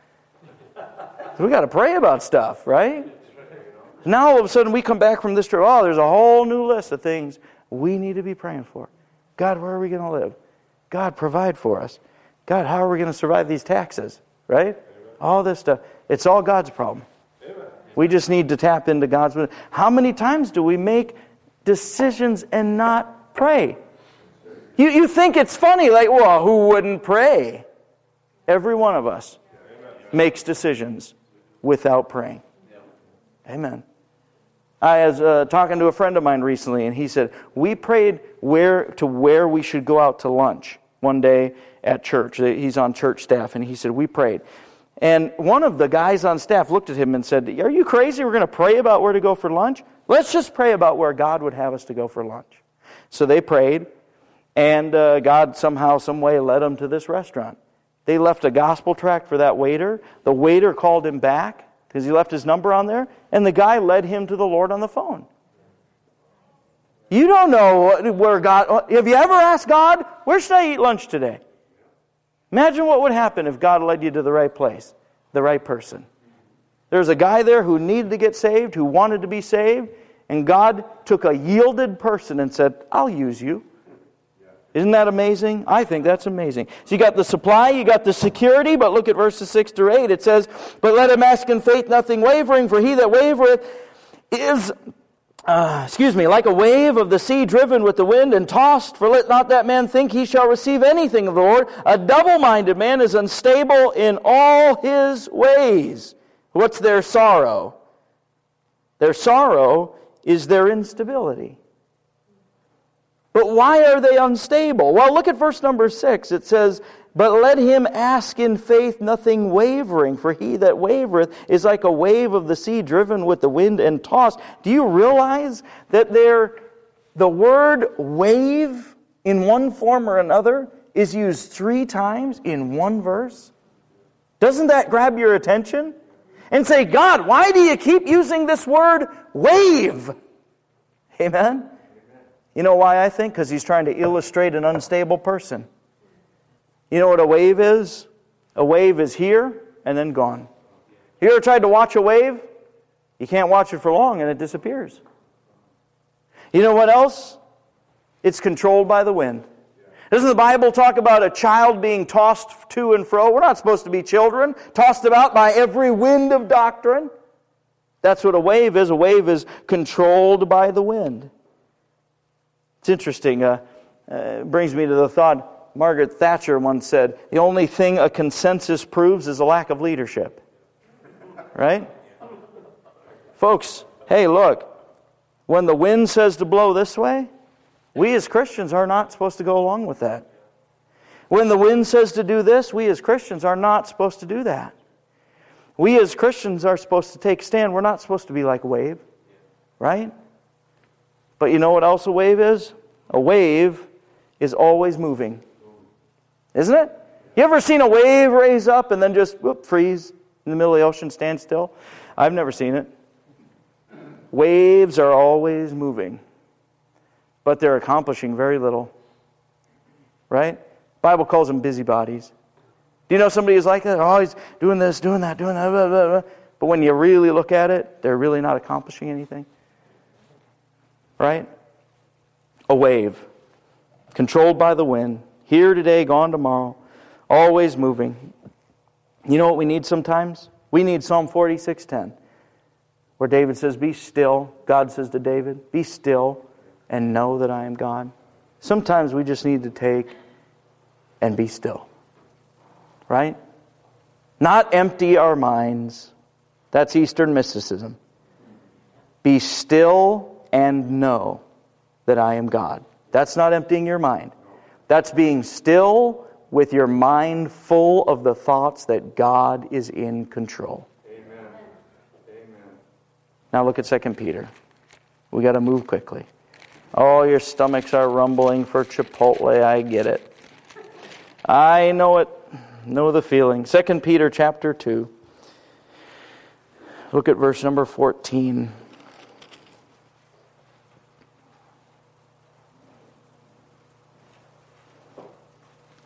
we got to pray about stuff, right? Now all of a sudden we come back from this trip, there's a whole new list of things we need to be praying for. God, where are we going to live? God, provide for us. God, how are we going to survive these taxes? Right? All this stuff. It's all God's problem. We just need to tap into God's will. How many times do we make decisions and not pray? You think it's funny, like, well, who wouldn't pray? Every one of us makes decisions without praying. Amen. I was talking to a friend of mine recently, and he said, we prayed where we should go out to lunch one day at church. He's on church staff, and he said, we prayed. And one of the guys on staff looked at him and said, are you crazy? We're going to pray about where to go for lunch? Let's just pray about where God would have us to go for lunch. So they prayed, and God somehow, some way led them to this restaurant. They left a gospel tract for that waiter. The waiter called him back because he left his number on there, and the guy led him to the Lord on the phone. You don't know where God... Have you ever asked God, where should I eat lunch today? Imagine what would happen if God led you to the right place, the right person. There's a guy there who needed to get saved, who wanted to be saved, and God took a yielded person and said, I'll use you. Isn't that amazing? I think that's amazing. So you got the supply, you got the security, but look at verses 6 through 8. It says, but let him ask in faith, nothing wavering, for he that wavereth is, like a wave of the sea driven with the wind and tossed. For let not that man think he shall receive anything of the Lord. A double-minded man is unstable in all his ways. What's their sorrow? Their sorrow is their instability. But why are they unstable? Well, look at verse number 6. It says, but let him ask in faith, nothing wavering. For he that wavereth is like a wave of the sea driven with the wind and tossed. Do you realize that the word wave in one form or another is used 3 times in one verse? Doesn't that grab your attention? And say, God, why do you keep using this word wave? Amen? You know why I think? Because he's trying to illustrate an unstable person. You know what a wave is? A wave is here and then gone. You ever tried to watch a wave? You can't watch it for long and it disappears. You know what else? It's controlled by the wind. Doesn't the Bible talk about a child being tossed to and fro? We're not supposed to be children, tossed about by every wind of doctrine. That's what a wave is. A wave is controlled by the wind. It's interesting. It brings me to the thought, Margaret Thatcher once said, the only thing a consensus proves is a lack of leadership. Right? Folks, hey, look. When the wind says to blow this way, we as Christians are not supposed to go along with that. When the wind says to do this, we as Christians are not supposed to do that. We as Christians are supposed to take a stand. We're not supposed to be like a wave. Right? But you know what else a wave is? A wave is always moving. Isn't it? You ever seen a wave raise up and then just freeze in the middle of the ocean, stand still? I've never seen it. Waves are always moving. But they're accomplishing very little. Right? The Bible calls them busybodies. Do you know somebody who's like that? Oh, he's doing this, doing that, blah, blah, blah. But when you really look at it, they're really not accomplishing anything. Right? A wave. Controlled by the wind. Here today, gone tomorrow. Always moving. You know what we need sometimes? We need Psalm 46:10. Where David says, be still. God says to David, be still and know that I am God. Sometimes we just need to take and be still. Right? Not empty our minds. That's Eastern mysticism. Be still and know that I am God. That's not emptying your mind. That's being still with your mind full of the thoughts that God is in control. Amen. Amen. Now look at 2 Peter. We got to move quickly. Oh, your stomachs are rumbling for Chipotle. I get it. I know it. Know the feeling. 2 Peter chapter 2. Look at verse number 14.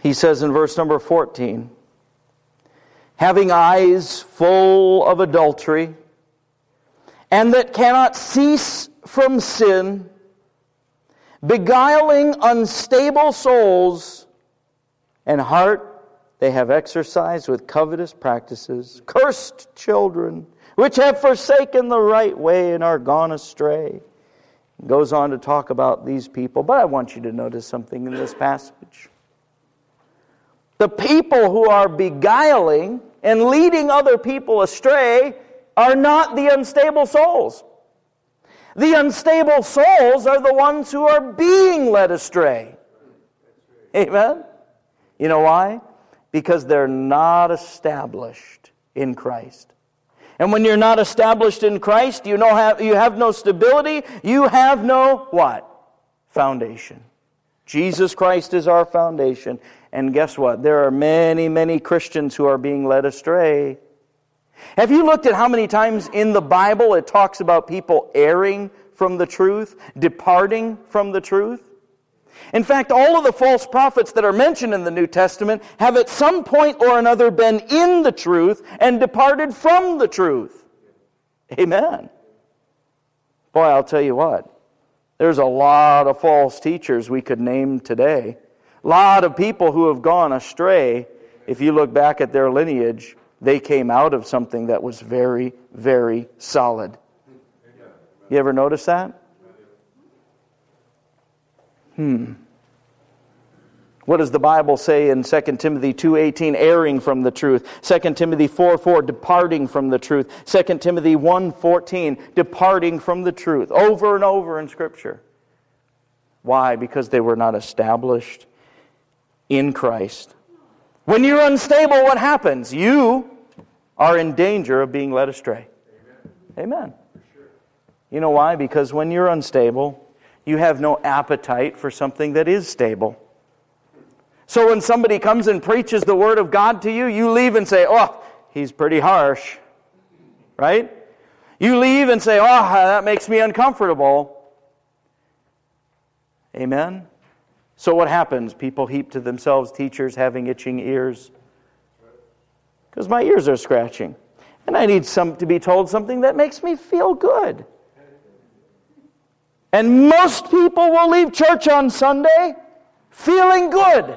He says in verse number 14, having eyes full of adultery, and that cannot cease from sin, beguiling unstable souls, and heart they have exercised with covetous practices. Cursed children, which have forsaken the right way and are gone astray. He goes on to talk about these people, but I want you to notice something in this passage. The people who are beguiling and leading other people astray are not the unstable souls. The unstable souls are the ones who are being led astray. Amen? You know why? Because they're not established in Christ. And when you're not established in Christ, you have no stability, you have no what? Foundation. Jesus Christ is our foundation. And guess what? There are many, many Christians who are being led astray. Have you looked at how many times in the Bible it talks about people erring from the truth, departing from the truth? In fact, all of the false prophets that are mentioned in the New Testament have at some point or another been in the truth and departed from the truth. Amen. Boy, I'll tell you what. There's a lot of false teachers we could name today. A lot of people who have gone astray. If you look back at their lineage, they came out of something that was very, very solid. You ever notice that? What does the Bible say in 2 Timothy 2:18? Erring from the truth. 2 Timothy 4:4, departing from the truth. 2 Timothy 1:14, departing from the truth. Over and over in Scripture. Why? Because they were not established in Christ. When you're unstable, what happens? You are in danger of being led astray. Amen. You know why? Because when you're unstable, you have no appetite for something that is stable. So when somebody comes and preaches the Word of God to you, you leave and say, oh, he's pretty harsh. Right? You leave and say, oh, that makes me uncomfortable. Amen? So what happens? People heap to themselves teachers having itching ears. Because my ears are scratching. And I need to be told something that makes me feel good. And most people will leave church on Sunday feeling good.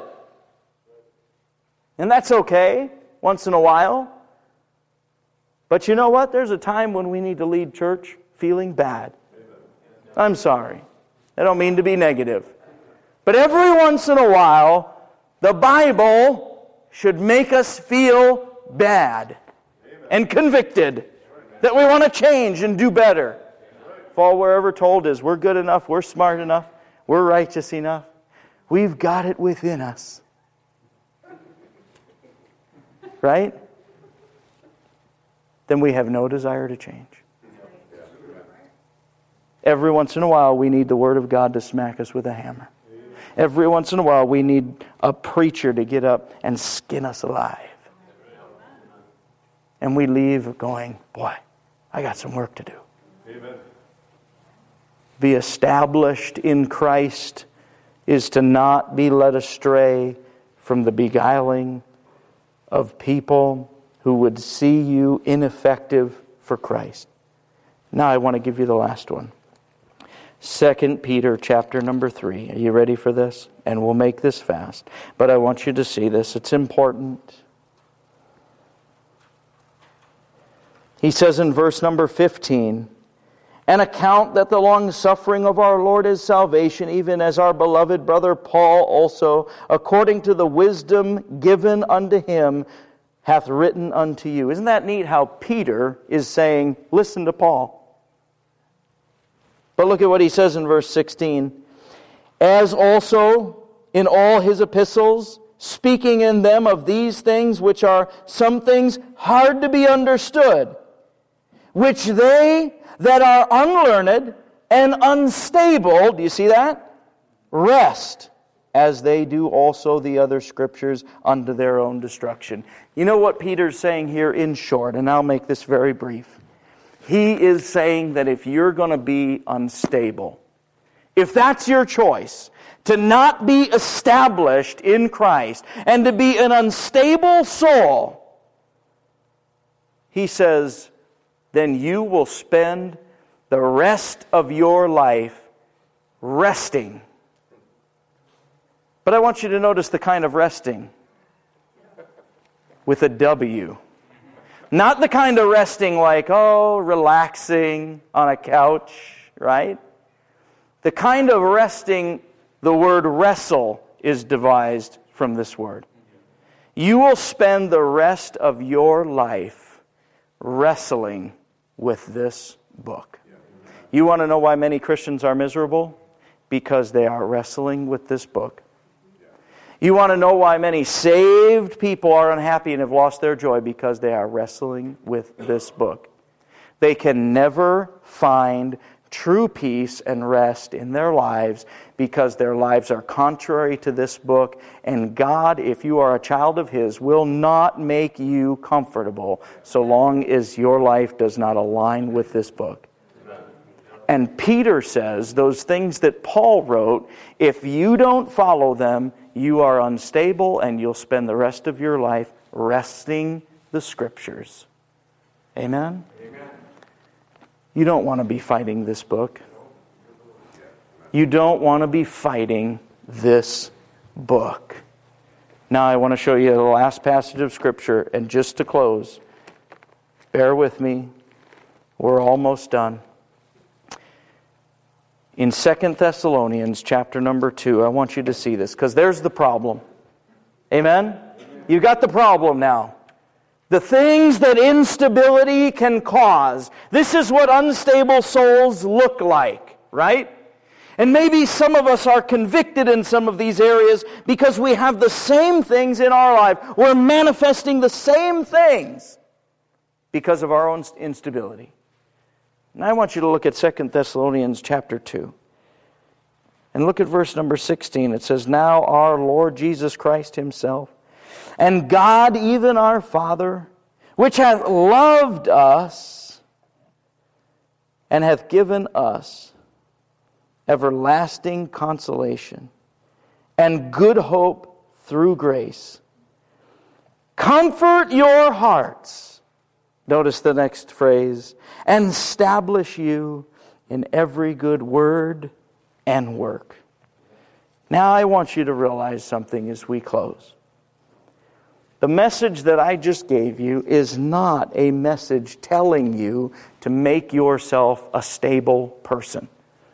And that's okay, once in a while. But you know what? There's a time when we need to lead church feeling bad. I'm sorry. I don't mean to be negative. But every once in a while, the Bible should make us feel bad and convicted that we want to change and do better. If all we're ever told is we're good enough, we're smart enough, we're righteous enough, we've got it within us. Right? Then we have no desire to change. Every once in a while, we need the Word of God to smack us with a hammer. Every once in a while, we need a preacher to get up and skin us alive. And we leave going, boy, I got some work to do. Amen. Be established in Christ is to not be led astray from the beguiling of people who would see you ineffective for Christ. Now I want to give you the last one. 2 Peter chapter number 3. Are you ready for this? And we'll make this fast. But I want you to see this. It's important. He says in verse number 15, "And account that the long-suffering of our Lord is salvation, even as our beloved brother Paul also, according to the wisdom given unto him, hath written unto you." Isn't that neat how Peter is saying, listen to Paul. But look at what he says in verse 16. "As also in all his epistles, speaking in them of these things, which are some things hard to be understood, which they that are unlearned and unstable," do you see that? "Rest, as they do also the other scriptures unto their own destruction." You know what Peter's saying here in short, and I'll make this very brief. He is saying that if you're going to be unstable, if that's your choice, to not be established in Christ and to be an unstable soul, he says, then you will spend the rest of your life resting. But I want you to notice the kind of resting with a W. Not the kind of resting like, relaxing on a couch, right? The kind of resting, the word wrestle is devised from this word. You will spend the rest of your life wrestling with this book. You want to know why many Christians are miserable? Because they are wrestling with this book. You want to know why many saved people are unhappy and have lost their joy? Because they are wrestling with this book. They can never find true peace and rest in their lives because their lives are contrary to this book. And God, if you are a child of His, will not make you comfortable so long as your life does not align with this book. And Peter says those things that Paul wrote, if you don't follow them, you are unstable and you'll spend the rest of your life wresting the Scriptures. Amen? Amen. You don't want to be fighting this book. You don't want to be fighting this book. Now I want to show you the last passage of Scripture, and just to close, bear with me, we're almost done. In 2 Thessalonians chapter number 2, I want you to see this, because there's the problem. Amen? You got the problem now. The things that instability can cause. This is what unstable souls look like, right? And maybe some of us are convicted in some of these areas because we have the same things in our life. We're manifesting the same things because of our own instability. And I want you to look at 2 Thessalonians chapter 2. And look at verse number 16. It says, now our Lord Jesus Christ Himself, and God even our Father, which hath loved us, and hath given us everlasting consolation, and good hope through grace, comfort your hearts. Notice the next phrase, and establish you in every good word and work. Now I want you to realize something as we close. The message that I just gave you is not a message telling you to make yourself a stable person.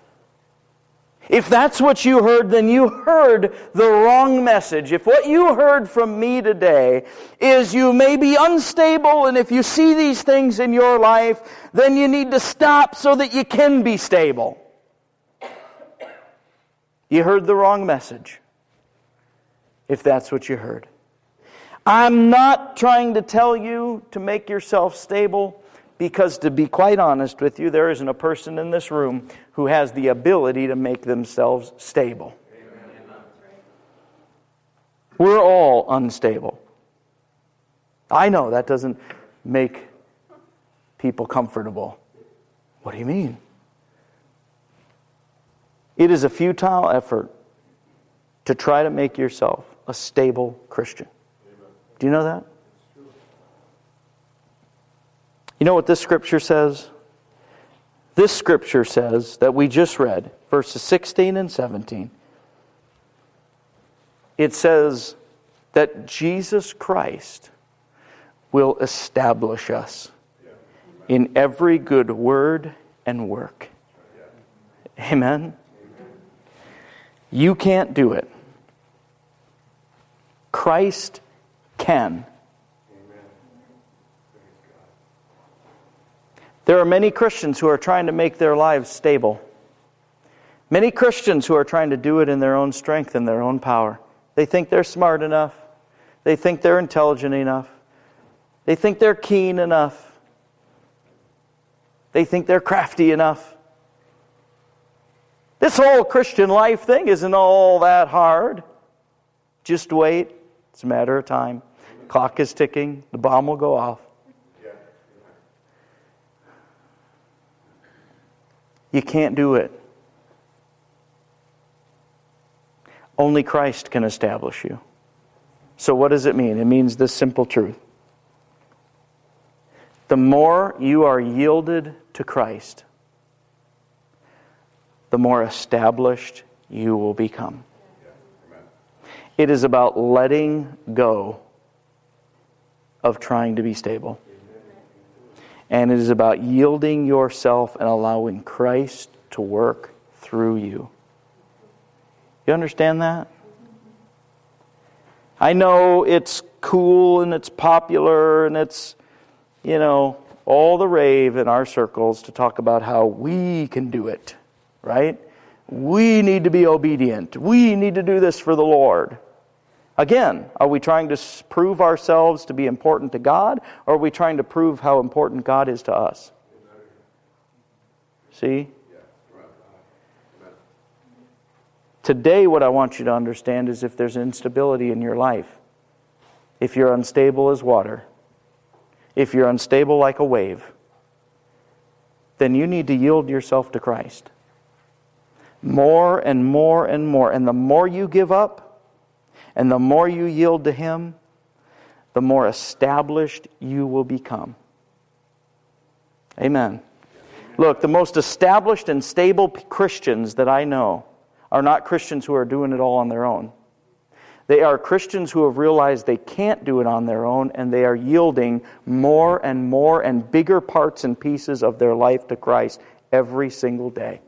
If that's what you heard, then you heard the wrong message. If what you heard from me today is you may be unstable, and if you see these things in your life, then you need to stop so that you can be stable. You heard the wrong message, if that's what you heard. I'm not trying to tell you to make yourself stable, because to be quite honest with you, there isn't a person in this room who has the ability to make themselves stable. Amen. We're all unstable. I know that doesn't make people comfortable. What do you mean? It is a futile effort to try to make yourself a stable Christian. Do you know that? You know what this scripture says? This scripture says that we just read, verses 16 and 17. It says that Jesus Christ will establish us in every good word and work. Amen? You can't do it. Christ can. There are many Christians who are trying to make their lives stable. Many Christians who are trying to do it in their own strength and their own power. They think they're smart enough. They think they're intelligent enough. They think they're keen enough. They think they're crafty enough. This whole Christian life thing isn't all that hard. Just wait. It's a matter of time. Clock is ticking. The bomb will go off. You can't do it. Only Christ can establish you. So what does it mean? It means this simple truth. The more you are yielded to Christ, the more established you will become. It is about letting go of trying to be stable. And it is about yielding yourself and allowing Christ to work through you. You understand that? I know it's cool and it's popular and it's, all the rave in our circles to talk about how we can do it, right? We need to be obedient. We need to do this for the Lord. Again, are we trying to prove ourselves to be important to God, or are we trying to prove how important God is to us? See? Today, what I want you to understand is if there's instability in your life, if you're unstable as water, if you're unstable like a wave, then you need to yield yourself to Christ. More and more and more. And the more you give up, and the more you yield to Him, the more established you will become. Amen. Look, the most established and stable Christians that I know are not Christians who are doing it all on their own. They are Christians who have realized they can't do it on their own, and they are yielding more and bigger parts and pieces of their life to Christ every single day.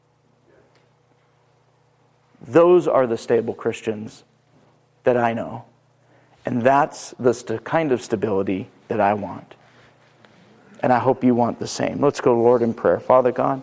Those are the stable Christians that I know. And that's the kind of stability that I want. And I hope you want the same. Let's go to the Lord in prayer. Father God,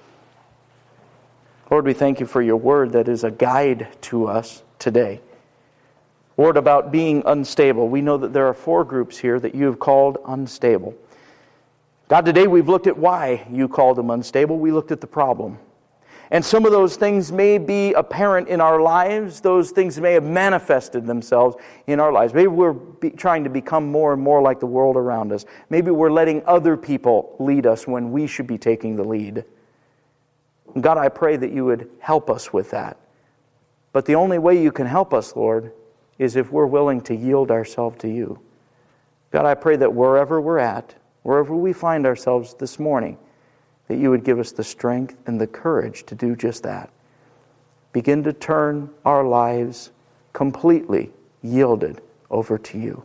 Lord, we thank you for your word that is a guide to us today. Lord, about being unstable. We know that there are 4 groups here that you have called unstable. God, today we've looked at why you called them unstable. We looked at the problem. And some of those things may be apparent in our lives. Those things may have manifested themselves in our lives. Maybe we're trying to become more and more like the world around us. Maybe we're letting other people lead us when we should be taking the lead. God, I pray that you would help us with that. But the only way you can help us, Lord, is if we're willing to yield ourselves to you. God, I pray that wherever we're at, wherever we find ourselves this morning, that you would give us the strength and the courage to do just that. Begin to turn our lives completely yielded over to you.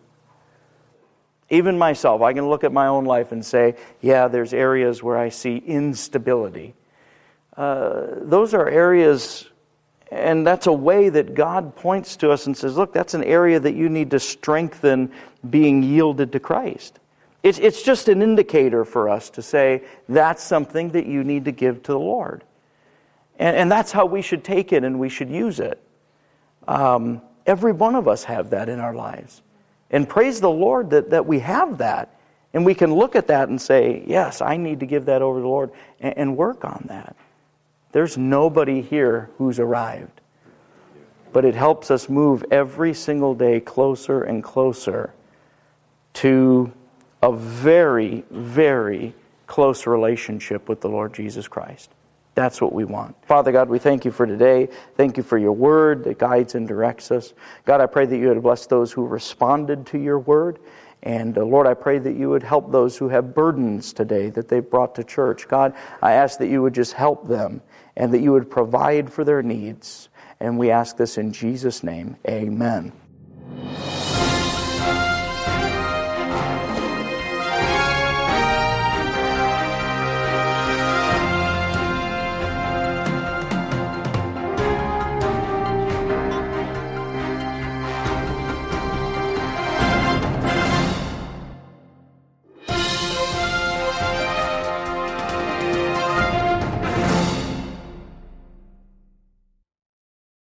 Even myself, I can look at my own life and say, yeah, there's areas where I see instability. Those are areas, and that's a way that God points to us and says, look, that's an area that you need to strengthen being yielded to Christ. It's just an indicator for us to say, that's something that you need to give to the Lord. And that's how we should take it and we should use it. Every one of us have that in our lives. And praise the Lord that we have that. And we can look at that and say, yes, I need to give that over to the Lord and work on that. There's nobody here who's arrived. But it helps us move every single day closer and closer to a very, very close relationship with the Lord Jesus Christ. That's what we want. Father God, we thank you for today. Thank you for your word that guides and directs us. God, I pray that you would bless those who responded to your word. And Lord, I pray that you would help those who have burdens today that they've brought to church. God, I ask that you would just help them and that you would provide for their needs. And we ask this in Jesus' name. Amen.